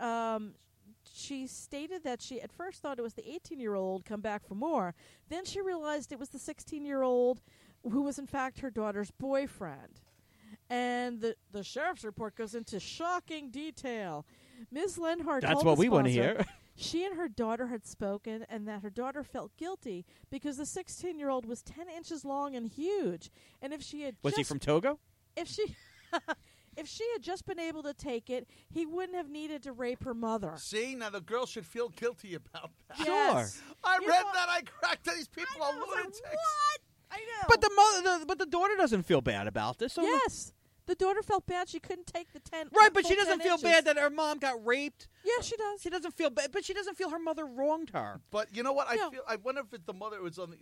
she stated that she at first thought it was the 18-year-old come back for more. Then she realized it was the 16-year-old who was in fact her daughter's boyfriend. And the sheriff's report goes into shocking detail. Ms. Lenhart That's told what the we want to sponsor hear. she and her daughter had spoken and that her daughter felt guilty because the 16-year-old was 10 inches long and huge. And if she had Was he from Togo? if she if she had just been able to take it, he wouldn't have needed to rape her mother. See, now the girl should feel guilty about that. Yes. I You read know- that. I cracked. These people I are know, I was like, lunatics. what? I know. But the daughter doesn't feel bad about this. So yes. The daughter felt bad she couldn't take the 10 Right, but full she doesn't 10 feel inches. bad that her mom got raped. Yeah, she does. She doesn't feel bad, but she doesn't feel her mother wronged her. But you know what? No. I wonder if the mother was on the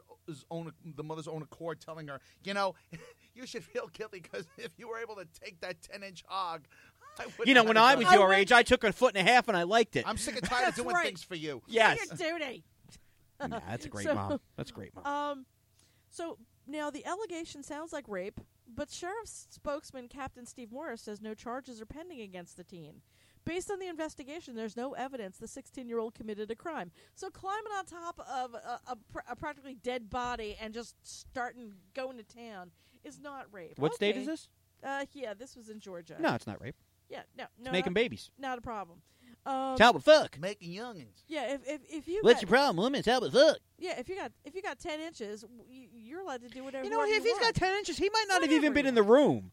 mother's own accord, telling her, you know, you should feel guilty because if you were able to take that 10-inch hog, I wouldn't. You know, have when done I it. was I your would- age, I took 1.5 feet, and I liked it. I'm sick and tired of That's doing right. things for you. Yes. Do your duty. Nah, that's a great So- mom. That's a great mom. So now the allegation sounds like rape, but sheriff's spokesman Captain Steve Morris says no charges are pending against the teen. Based on the investigation, there's no evidence the 16-year-old committed a crime. So climbing on top of a practically dead body and just going to town is not rape. What state Okay. is this? Yeah, this was in Georgia. No, it's not rape. Yeah, no, It's making babies. not a problem. It's how we fuck. Making youngins. Yeah, if you What's got, your problem, woman? It's how we fuck. yeah, if you got 10 inches, you're allowed to do whatever You know, you if he's got want. 10 inches, he might not have Whatever even been you in the room.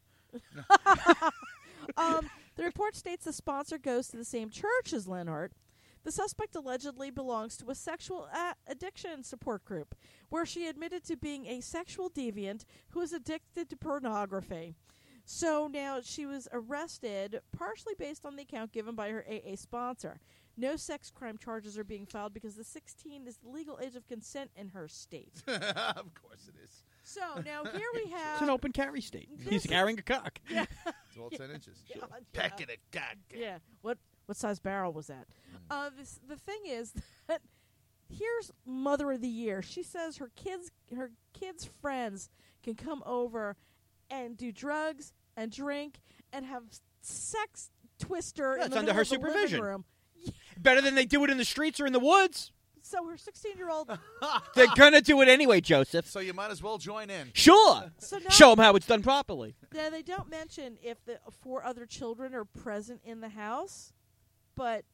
The report states the sponsor goes to the same church as Lenhart. The suspect allegedly belongs to a sexual addiction support group, where she admitted to being a sexual deviant who is addicted to pornography. So now she was arrested, partially based on the account given by her AA sponsor. No sex crime charges are being filed because the 16 is the legal age of consent in her state. Of course it is. So now here we have... It's an open carry state. This He's is- carrying a cock. Yeah. It's all 10 inches. Yeah. Pecking it, God. Yeah. What size barrel was that? The thing is that here's Mother of the Year. She says her kids' friends can come over and do drugs and drink and have sex twister Yeah, in it's the under middle her of the living supervision. room. Better than they do it in the streets or in the woods. So her 16-year-old. They're going to do it anyway, Joseph. So you might as well join in. Sure. So now Show them how it's done properly. Now, they don't mention if the 4 other children are present in the house, but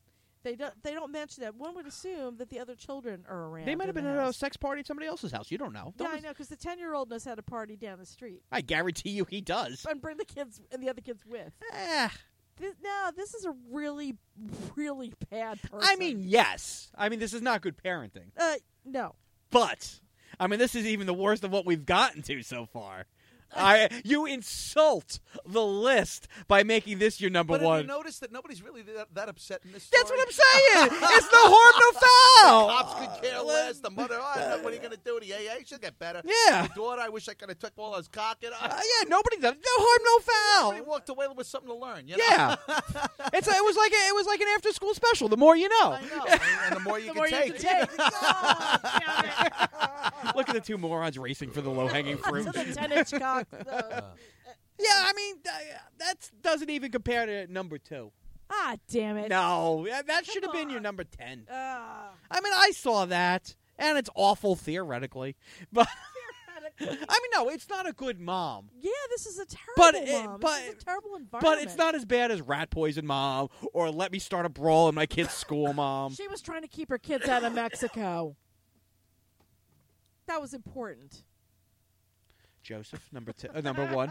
They don't mention that. One would assume that the other children are around. They might have in been the at a house. sex party at somebody else's house. You don't know. Yeah, I know, because the 10-year-old knows how to party down the street I guarantee you he does. and bring the kids and the other kids with. This is a really, really bad person. I mean, yes. I mean, this is not good parenting. No. But, I mean, this is even the worst of what we've gotten to so far. You insult the list by making this your number But one. have you noticed that nobody's really that upset in this story? That's what I'm saying. It's no harm, no foul. Cops could care less. The mother, what are you going to do? The AA should get better. Yeah. The daughter, I wish I could have took all his cock. Yeah, nobody does. No harm, no He foul. walked away with something to learn. You know? Yeah. It was like an after school special. The more you know. I know. And the more you can take. Oh, damn it. Look at the two morons racing for the low hanging fruit. To the 10-inch cock. Yeah, I mean, that doesn't even compare to number 2. Ah, damn it. No, that should have Come been your on. number 10. Ah. I mean, I saw that, and it's awful theoretically. But, I mean, no, it's not a good mom. Yeah, this is a terrible But mom. This is a terrible environment. But it's not as bad as rat poison mom or let me start a brawl in my kid's school mom. She was trying to keep her kids out of Mexico. That was important. Joseph, number 1.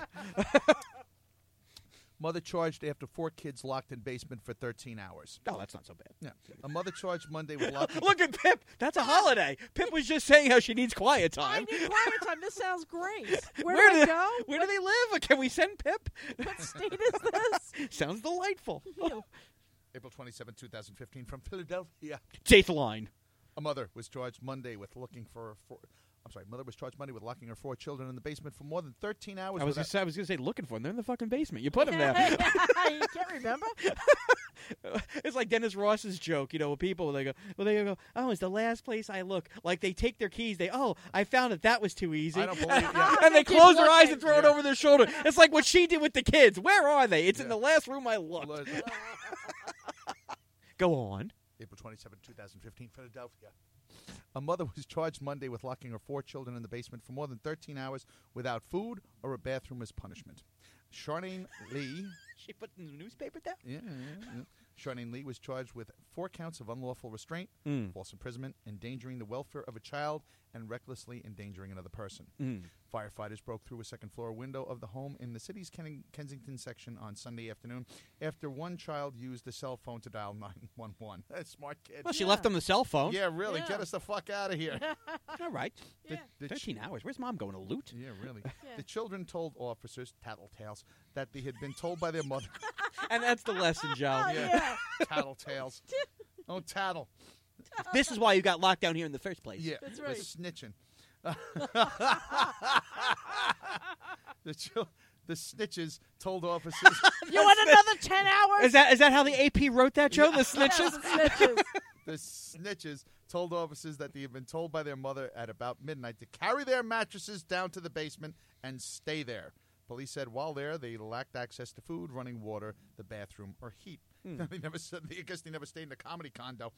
Mother charged after 4 kids locked in basement for 13 hours. Oh, that's not so bad. Yeah. A mother charged Monday with locking... Look at Pip. That's a holiday. Pip was just saying how she needs quiet I time. need quiet time. This sounds great. Where Where do I go? Where do they live? Can we send Pip? What state is this? Sounds delightful. Ew. April 27, 2015, from Philadelphia. Dateline. A mother was charged Monday with Mother was charged Monday with locking her 4 children in the basement for more than 13 hours. I was without- going to say looking for them. They're in the fucking basement. You put them there. You can't remember? It's like Dennis Ross's joke, with people. They go, oh, it's the last place I look. Like they take their keys. I found that was too easy. I don't believe yeah. And they Keep close their eyes looking. and throw it over their shoulder. It's like what she did with the kids. Where are they? It's in the last room I looked. Go on. April 27, 2015, Philadelphia. A mother was charged Monday with locking her 4 children in the basement for more than 13 hours without food or a bathroom as punishment. Charlene Lee... She put in the newspaper down? Yeah. Charlene Lee was charged with 4 counts of unlawful restraint, false imprisonment, endangering the welfare of a child, and recklessly endangering another person. Firefighters broke through a second-floor window of the home in the city's Kensington section on Sunday afternoon after one child used a cell phone to dial 911. That's a smart kid. Well, she left them the cell phone. Yeah, really. Yeah. Get us the fuck out of here. All right. Yeah. The 13 hours. Where's Mom going to loot? Yeah, really. Yeah. The children told officers, tattletales, that they had been told by their mother, And that's the lesson, Joe. Oh, yeah. tattletales. Don't tattle. This is why you got locked down here in the first place. Yeah, That's the right. snitching. The snitches told officers. You want another 10 hours? Is that how the AP wrote that, Joe? The snitches? Snitches. The snitches told officers that they had been told by their mother at about midnight to carry their mattresses down to the basement and stay there. Police said while there, they lacked access to food, running water, the bathroom, or heat. They never said. I guess they never stayed in a comedy condo.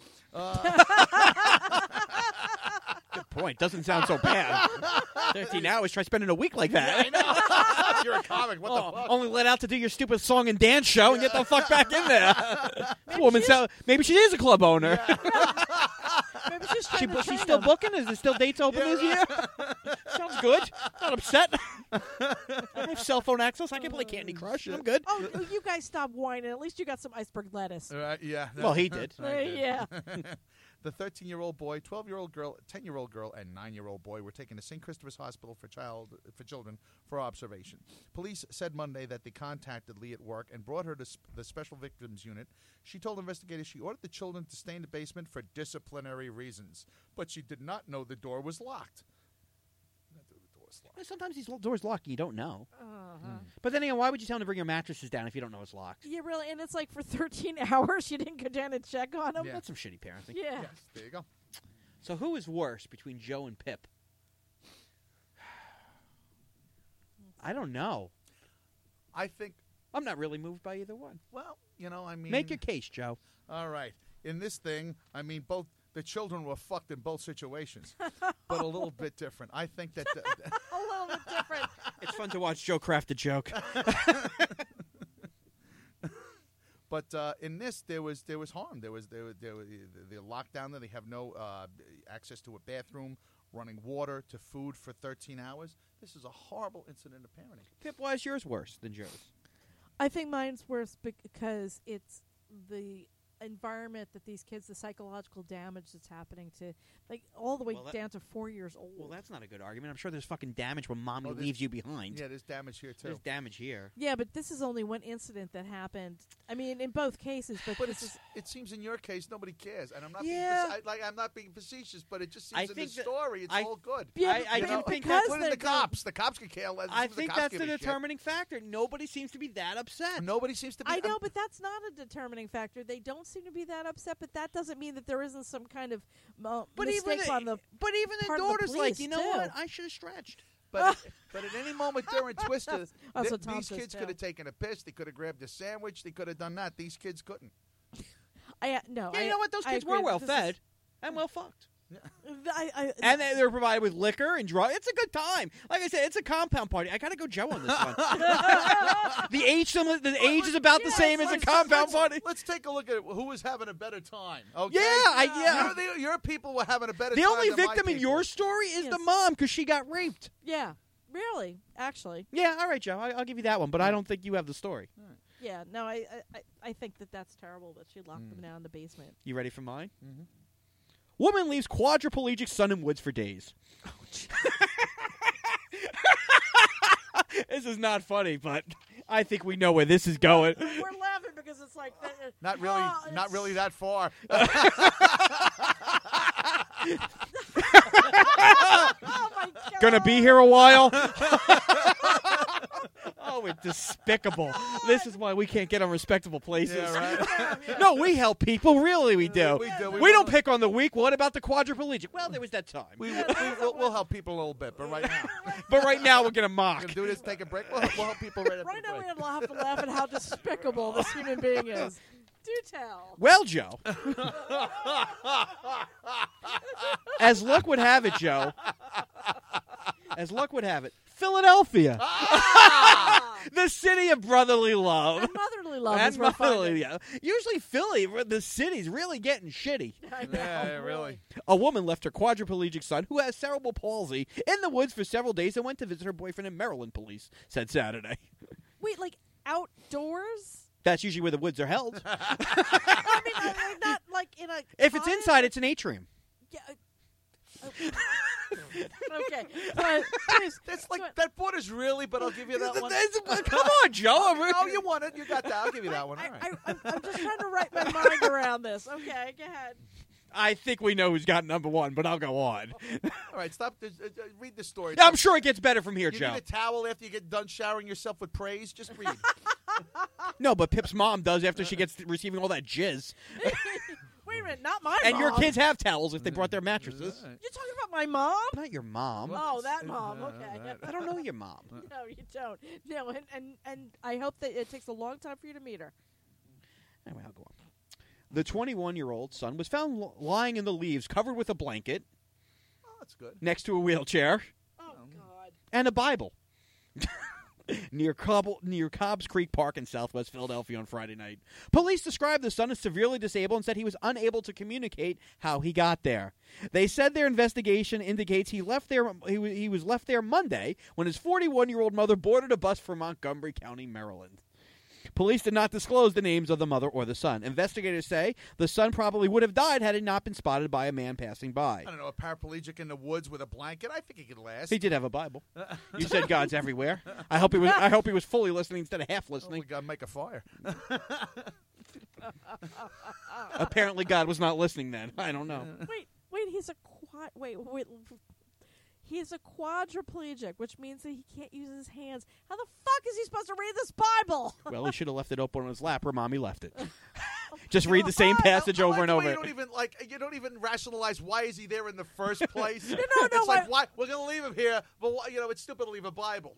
Good point. Doesn't sound so bad. 13 hours. Try spending a week like that. I know. If you're a comic, what the fuck? Only let out to do your stupid song and dance show and get the fuck back in there. Maybe she is a club owner. Maybe she's trying to She's train still them. booking? Is there still dates open this year? Sounds good. Not upset. I have cell phone access. I can play Candy Crush. I'm good. Oh, you guys stop whining. At least you got some iceberg lettuce. Yeah. Well, he did. I did. Yeah. The 13-year-old boy, 12-year-old girl, 10-year-old girl, and 9-year-old boy were taken to St. Christopher's Hospital for children for observation. Police said Monday that they contacted Lee at work and brought her to the Special Victims Unit. She told investigators she ordered the children to stay in the basement for disciplinary reasons, but she did not know the door was locked. Sometimes these doors lock and you don't know. Uh-huh. But then again, why would you tell them to bring your mattresses down if you don't know it's locked? Yeah, really. And it's like for 13 hours, you didn't go down and check on them? Yeah. That's some shitty parenting. Yeah. Yes, there you go. So who is worse between Joe and Pip? I don't know. I think, I'm not really moved by either one. well, I mean... Make your case, Joe. All right. In this thing, I mean, both the children were fucked in both situations, but a little bit different. I think that... A little bit different. It's fun to watch Joe craft a joke. But in this, there was harm. There was the lockdown there. They have no access to a bathroom, running water, to food for 13 hours. This is a horrible incident of parenting. Pip, why is yours worse than Joe's? I think mine's worse because it's the environment that these kids, the psychological damage that's happening to, like, all the way down to 4 years old. Well, that's not a good argument. I'm sure there's fucking damage when mommy there's- leaves you behind. Yeah, there's damage here too. There's damage here. Yeah, but this is only one incident that happened. I mean, in both cases, but It seems in your case nobody cares, and I'm not Yeah. I'm not being facetious, but it just I seems in the think that- story it's all good. Yeah, I but do think because Including they're the cops. The cops could care less. I The think cops that's give the a shit. determining factor. Nobody seems to be that upset. Nobody seems to be. I know, but that's not a determining factor. They don't seem to be that upset, but that doesn't mean that there isn't some kind of mistake on the. But even the part of the daughter's like, police, you know too. what? I should have stretched. But at any moment during Twister, That's what Tom these says, kids too. could have taken a piss. They could have grabbed a sandwich. They could have done that. These kids couldn't. Yeah, you know what? Those kids were well fed and well fucked. And they're provided with liquor and drugs. It's a good time. Like I said, it's a compound party. I gotta go Joe on this one. The age is about the same as a compound party. Let's take a look at who was having a better time. Okay? Yeah, Your people were having a better The time. only than my victim in people. your story is Yes. the mom because she got raped. Yeah, really, actually. Yeah, all right, Joe. I'll give you that one, but I don't think you have the story. Yeah, no, I think that's terrible that she locked them down in the basement. You ready for mine? Mm-hmm. Woman leaves quadriplegic son in woods for days. This is not funny, but I think we know where this is going. We're laughing because it's like Not really. Not really that far. Oh my God! Gonna be here a while. Oh, it's despicable. This is why we can't get on respectable places. Yeah, right. No, we help people. Really, we do. We do. We don't pick on the weak. What about the quadriplegic? Well, there was that time. We'll help people a little bit, but right now, But right now, we're gonna we're mock. gonna do this. Take a break. We'll help people right after Right the now, break. we're gonna have to laugh at how despicable this human being is. Do tell. Well, Joe, as luck would have it, Joe, as luck would have it, Philadelphia, the city of brotherly love. And motherly love And is we're finding. motherly, yeah. Usually Philly, the city's really getting shitty. I know, Yeah, really. A woman left her quadriplegic son, who has cerebral palsy, in the woods for several days and went to visit her boyfriend in Maryland, police said Saturday. Wait, like outdoors? That's usually where the woods are held. I mean, not like in a. If it's cottage? inside, it's an atrium. Yeah. Okay, but please, That's like that border's really, but I'll give you that one. Come on, Joe. Oh, you won it. You got that. I'll give you that one. All right. I'm just trying to wrap my mind around this. Okay, go ahead. I think we know who's got number one, but I'll go on. All right, stop. Read the story. I'm sure it gets better from here, You Joe. need a towel after you get done showering yourself with praise? Just read. No, but Pip's mom does after she gets receiving all that jizz. Wait a minute, not my And mom. your kids have towels if they brought their mattresses. You're talking about my mom? Not your mom. Oh, that mom. Okay. I don't know your mom. No, you don't. No, and I hope that it takes a long time for you to meet her. Anyway, I'll go on. The 21-year-old son was found lying in the leaves covered with a blanket Oh, that's good. next to a wheelchair Oh God. and a Bible near Cobbs Creek Park in southwest Philadelphia on Friday night. Police described the son as severely disabled and said he was unable to communicate how he got there. They said their investigation indicates he left there. He was left there Monday when his 41-year-old mother boarded a bus for Montgomery County, Maryland. Police did not disclose the names of the mother or the son. Investigators say the son probably would have died had he not been spotted by a man passing by. I don't know, a paraplegic in the woods with a blanket. I think he could last. He did have a Bible. You said God's everywhere. I hope he was fully listening instead of half Oh, we listening. got to make a fire. Apparently, God was not listening then. I don't know. Wait. He's a He's a quadriplegic, which means that he can't use his hands. How the fuck is he supposed to read this Bible? Well, he should have left it open on his lap where Mommy left it. Just read the same passage I over like and the way over. You don't even rationalize why is he there in the first place. No, It's like why we're gonna leave him here, but it's stupid to leave a Bible.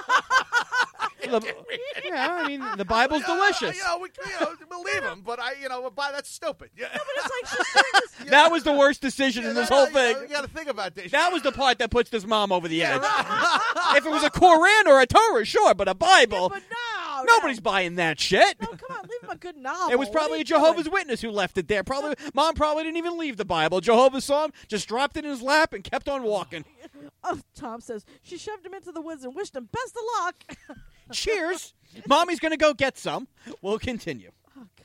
Yeah, I mean, the Bible's delicious. We'll leave him, but that's stupid. Yeah. But it's like she's doing this. That was the worst decision in this whole thing. You got to think about this. That was the part that puts this mom over the edge. If it was a Koran or a Torah, sure, but a Bible. But no, Nobody's buying that shit. No, come on, leave him a good novel. It was What are probably you a Jehovah's doing? Witness who left it there. Mom probably didn't even leave the Bible. Jehovah saw him, just dropped it in his lap, and kept on walking. Oh, Tom says she shoved him into the woods and wished him best of luck. Cheers. Mommy's going to go get some. We'll continue. Oh God.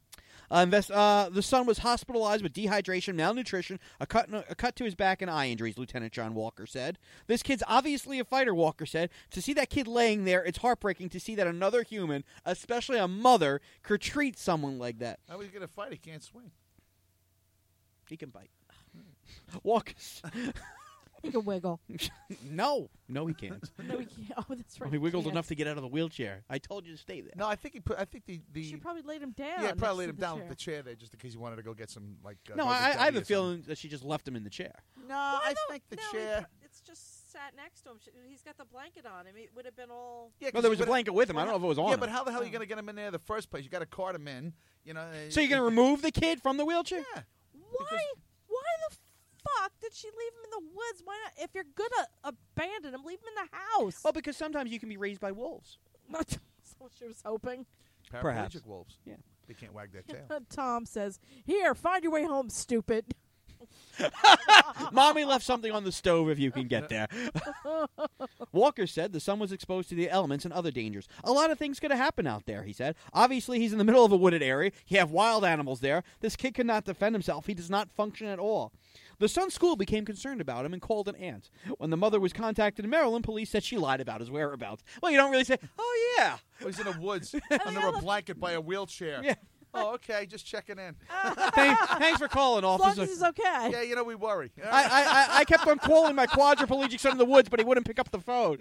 The son was hospitalized with dehydration, malnutrition, a cut to his back, and eye injuries, Lieutenant John Walker said. This kid's obviously a fighter, Walker said. To see that kid laying there, it's heartbreaking to see that another human, especially a mother, could treat someone like that. How are you going to fight? He can't swing. He can bite. Walker. He can wiggle. No, he can't. No, he can't. Oh, that's right. He wiggled can't. enough to get out of the wheelchair. I told you to stay there. No, I think he put. I think the She probably laid him down. yeah, next probably to laid him the down chair. with the chair there just in case he wanted to go get some like. No, go to I have Debbie a or something. feeling that she just left him in the chair. No, Why I don't- think the no, chair. It's just sat next to him. He's got the blanket on him. It would have been all. Yeah, Well, there was a blanket with him. I don't know if it was on Yeah, him. but how the hell are you going to get him in there in the first place? You got to cart him in. You know. So you're going to remove the kid from the wheelchair? Yeah. Why? Why the fuck did she leave him in the woods? Why not? If you're gonna abandon him, leave him in the house. Well, because sometimes you can be raised by wolves. That's what she was hoping. Perhaps. Paraplegic wolves. Yeah. They can't wag their tail. Tom says, "Here, find your way home, stupid." Mommy left something on the stove if you can get there. Walker said the son was exposed to the elements and other dangers. A lot of things could have happened out there, he said. Obviously, he's in the middle of a wooded area. You have wild animals there. This kid cannot defend himself. He does not function at all. The son's school became concerned about him and called an aunt. When the mother was contacted in Maryland, police said she lied about his whereabouts. Well, you don't really say, oh, yeah. Oh, he's in the woods under a blanket by a wheelchair. Yeah. Oh, okay. Just checking in. Thanks for calling, As long as officer. he's okay. Yeah, you know we worry. I kept on calling my quadriplegic son in the woods, but he wouldn't pick up the phone.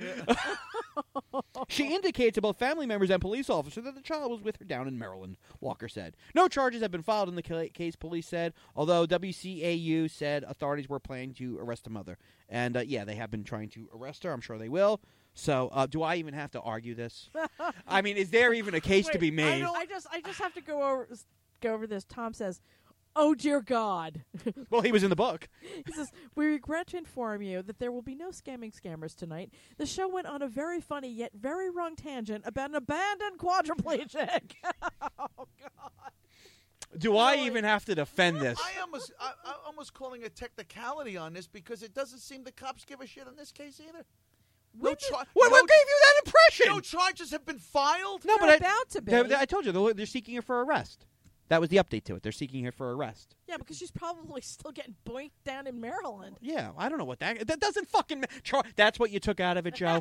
She indicated to both family members and police officers that the child was with her down in Maryland, Walker said. No charges have been filed in the case, police said, although WCAU said authorities were planning to arrest the mother. And, yeah, they have been trying to arrest her. I'm sure they will. So, do I even have to argue this? I mean, is there even a case to be Wait, made? I just have to go over this. Tom says, "Oh dear God." Well, he was in the book. He says, "We regret to inform you that there will be no scammers tonight. The show went on a very funny yet very wrong tangent about an abandoned quadriplegic." Oh God. Do I Really? even have to defend this? I almost calling a technicality on this because it doesn't seem the cops give a shit in this case either. When did- What gave you that impression? No charges have been filed. No, They're but about to be. I told you they're seeking her for arrest. That was the update to it. They're seeking her for arrest. Yeah, because she's probably still getting boinked down in Maryland. Yeah, I don't know what that doesn't fucking. That's what you took out of it, Joe.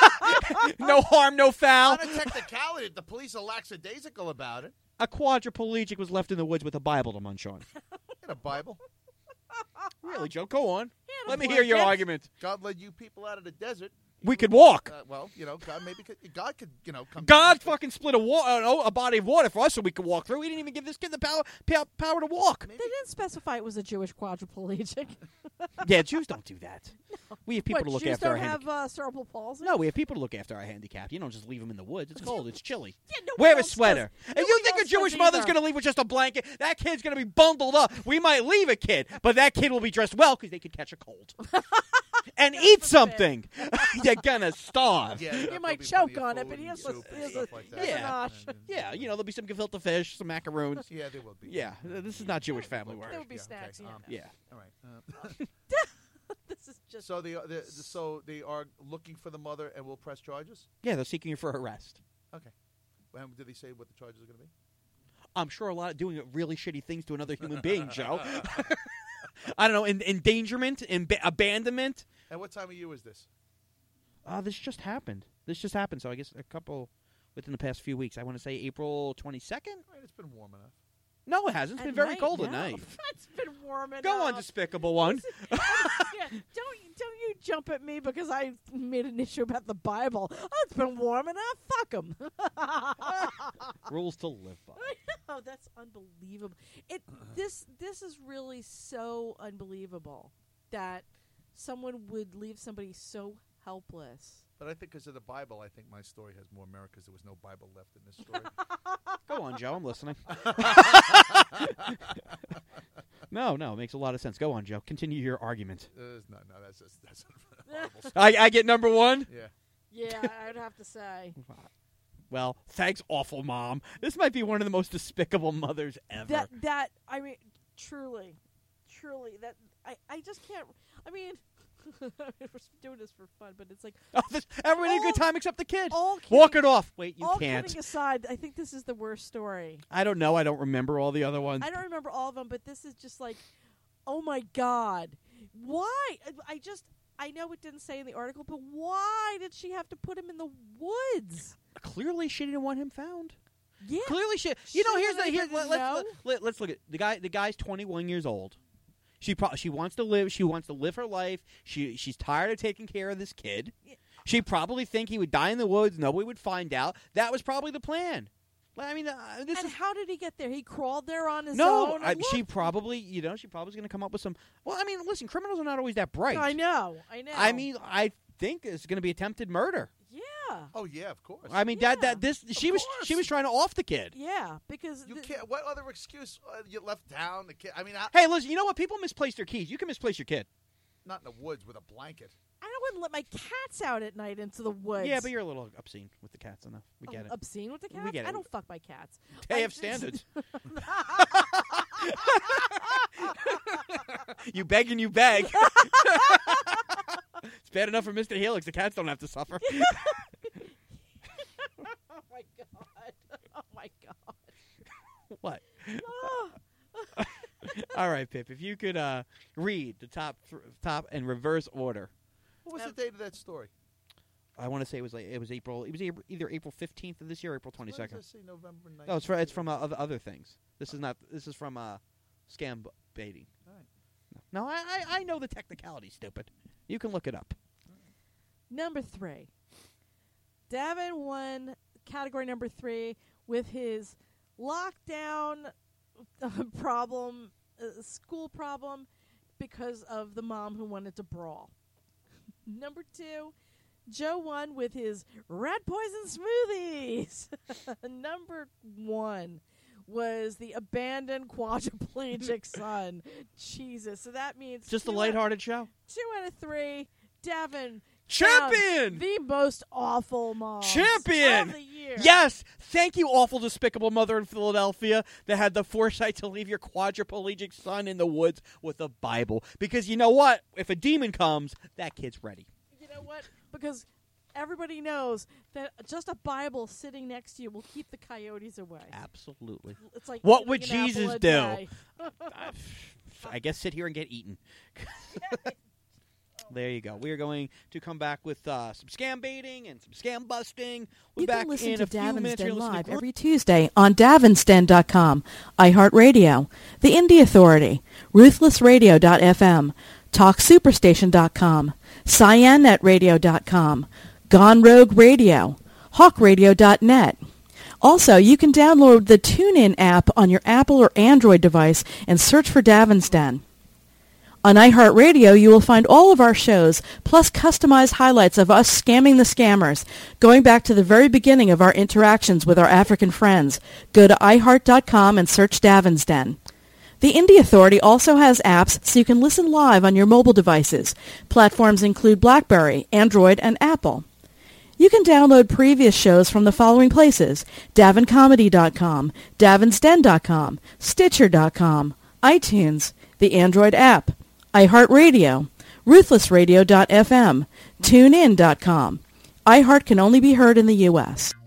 No harm, no foul. Not a technicality. The police are lackadaisical about it. A quadriplegic was left in the woods with a Bible to munch on. In a Bible, Really, Joe? Go on. Yeah, Let me the hear your blanket. argument. God led you people out of the desert. We could walk. Well, you know, God God could, you know, come. God fucking split a body of water for us so we could walk through. He didn't even give this kid the power to walk. They didn't specify it was a Jewish quadriplegic. Yeah, Jews don't do that. We have people What, to look Jews after our don't handicap. have cerebral palsy? No, we have people to look after our handicap. You don't just leave them in the woods. It's cold. It's chilly. Yeah, nobody Wear a else sweater. does. And you Nobody think a else Jewish does mother's either. going to leave with just a blanket? That kid's going to be bundled up. We might leave a kid, but that kid will be dressed well because they could catch a cold. And eat something. You're going to starve. Yeah, He there'll might be choke plenty of on it, food but he and has a- soup and he has stuff a- like he that. has a Yeah. nosh. Yeah, you know, there'll be some gefilte fish, some macaroons. Yeah, there will be. Yeah, this is not Jewish family work. There would be Yeah, snacks. okay, Yeah. Yeah. All right. This is just. So they are looking for the mother and will press charges. Yeah, they're seeking her for arrest. Okay. When did they say what the charges are going to be? I'm sure a lot of doing really shitty things to another human being, Joe. I don't know, endangerment, abandonment. And what time of year is this? This just happened. So I guess a couple within the past few weeks. I want to say April 22nd. All right, it's been warm enough. No, it hasn't. It's been very cold at no. night. It's been warm enough. Go on, despicable one. Yeah, don't you jump at me because I made an issue about the Bible. Oh, it's been warm enough. Fuck 'em. Rules to live by. Oh, that's unbelievable. This is really so unbelievable that someone would leave somebody so helpless. But I think because of the Bible, I think my story has more merit because there was no Bible left in this story. Go on, Joe. I'm listening. No, it makes a lot of sense. Go on, Joe. Continue your argument. No, that's horrible. I get number one. Yeah. Yeah, I'd have to say. Well, thanks, awful mom. This might be one of the most despicable mothers ever. I mean, truly, that I just can't. I mean, we're doing this for fun, but it's like everybody had a good time except the kid. Kidding, walk it off. Wait, you all can't. kidding aside, I think this is the worst story. I don't know. I don't remember all the other ones. I don't remember all of them, but this is just like, oh my God, why? I know it didn't say in the article, but why did she have to put him in the woods? Clearly, she didn't want him found. Yeah. Clearly, let's look at the guy. The guy's 21 years old. She wants to live. She wants to live her life. She's tired of taking care of this kid. She probably think he would die in the woods. Nobody would find out. That was probably the plan. I mean, how did he get there? He crawled there on his own. No, she probably, she probably going to come up with some. Well, I mean, listen, criminals are not always that bright. I know. I mean, I think it's going to be attempted murder. Yeah. Oh yeah, of course. I mean, she was trying to off the kid. Yeah, because you can't. What other excuse? You left town. The kid. I mean, hey, listen. You know what? People misplace their keys. You can misplace your kid. Not in the woods with a blanket. I wouldn't let my cats out at night into the woods. Yeah, but you're a little obscene with the cats enough. We get it. Obscene with the cats? We get it. I don't fuck my cats. They have standards. You beg and you beg. It's bad enough for Mr. Helix. The cats don't have to suffer. Oh, my God. Oh, my God. What? All right, Pip. If you could read the top in reverse order. What was the date of that story? I want to say it was April. It was either April 15th of this year or April 22nd. Why does that say November 9th? No, it's from other things. This is not. This is from scam baiting. All right. No, I know the technicality. Stupid. You can look it up. Number 3. Davin won category number 3 with his lockdown problem, school problem, because of the mom who wanted to brawl. Number 2, Joe won with his rat poison smoothies. Number 1 was the abandoned quadriplegic son. Jesus. So that means just a lighthearted show. 2 out of 3. Davin. Champion! The most awful mom. Champion! Of the year. Yes! Thank you, awful, despicable mother in Philadelphia that had the foresight to leave your quadriplegic son in the woods with a Bible. Because you know what? If a demon comes, that kid's ready. You know what? Because everybody knows that just a Bible sitting next to you will keep the coyotes away. Absolutely. It's like what would an Jesus apple a do? day. I guess sit here and get eaten. There you go. We are going to come back with some scam baiting and some scam busting. We're back can listen in to a few minutes. Davin's Den live every Tuesday on davinsden.com, iHeartRadio, The Indie Authority, RuthlessRadio.fm, TalkSuperstation.com, CyanNetRadio.com, Gone Rogue Radio, HawkRadio.net. Also, you can download the TuneIn app on your Apple or Android device and search for Davin's Den. On iHeartRadio, you will find all of our shows, plus customized highlights of us scamming the scammers, going back to the very beginning of our interactions with our African friends. Go to iHeart.com and search Davin's Den. The Indie Authority also has apps so you can listen live on your mobile devices. Platforms include BlackBerry, Android, and Apple. You can download previous shows from the following places: davincomedy.com, davinsden.com, stitcher.com, iTunes, the Android app, iHeartRadio, RuthlessRadio.fm, TuneIn.com. iHeart can only be heard in the U.S.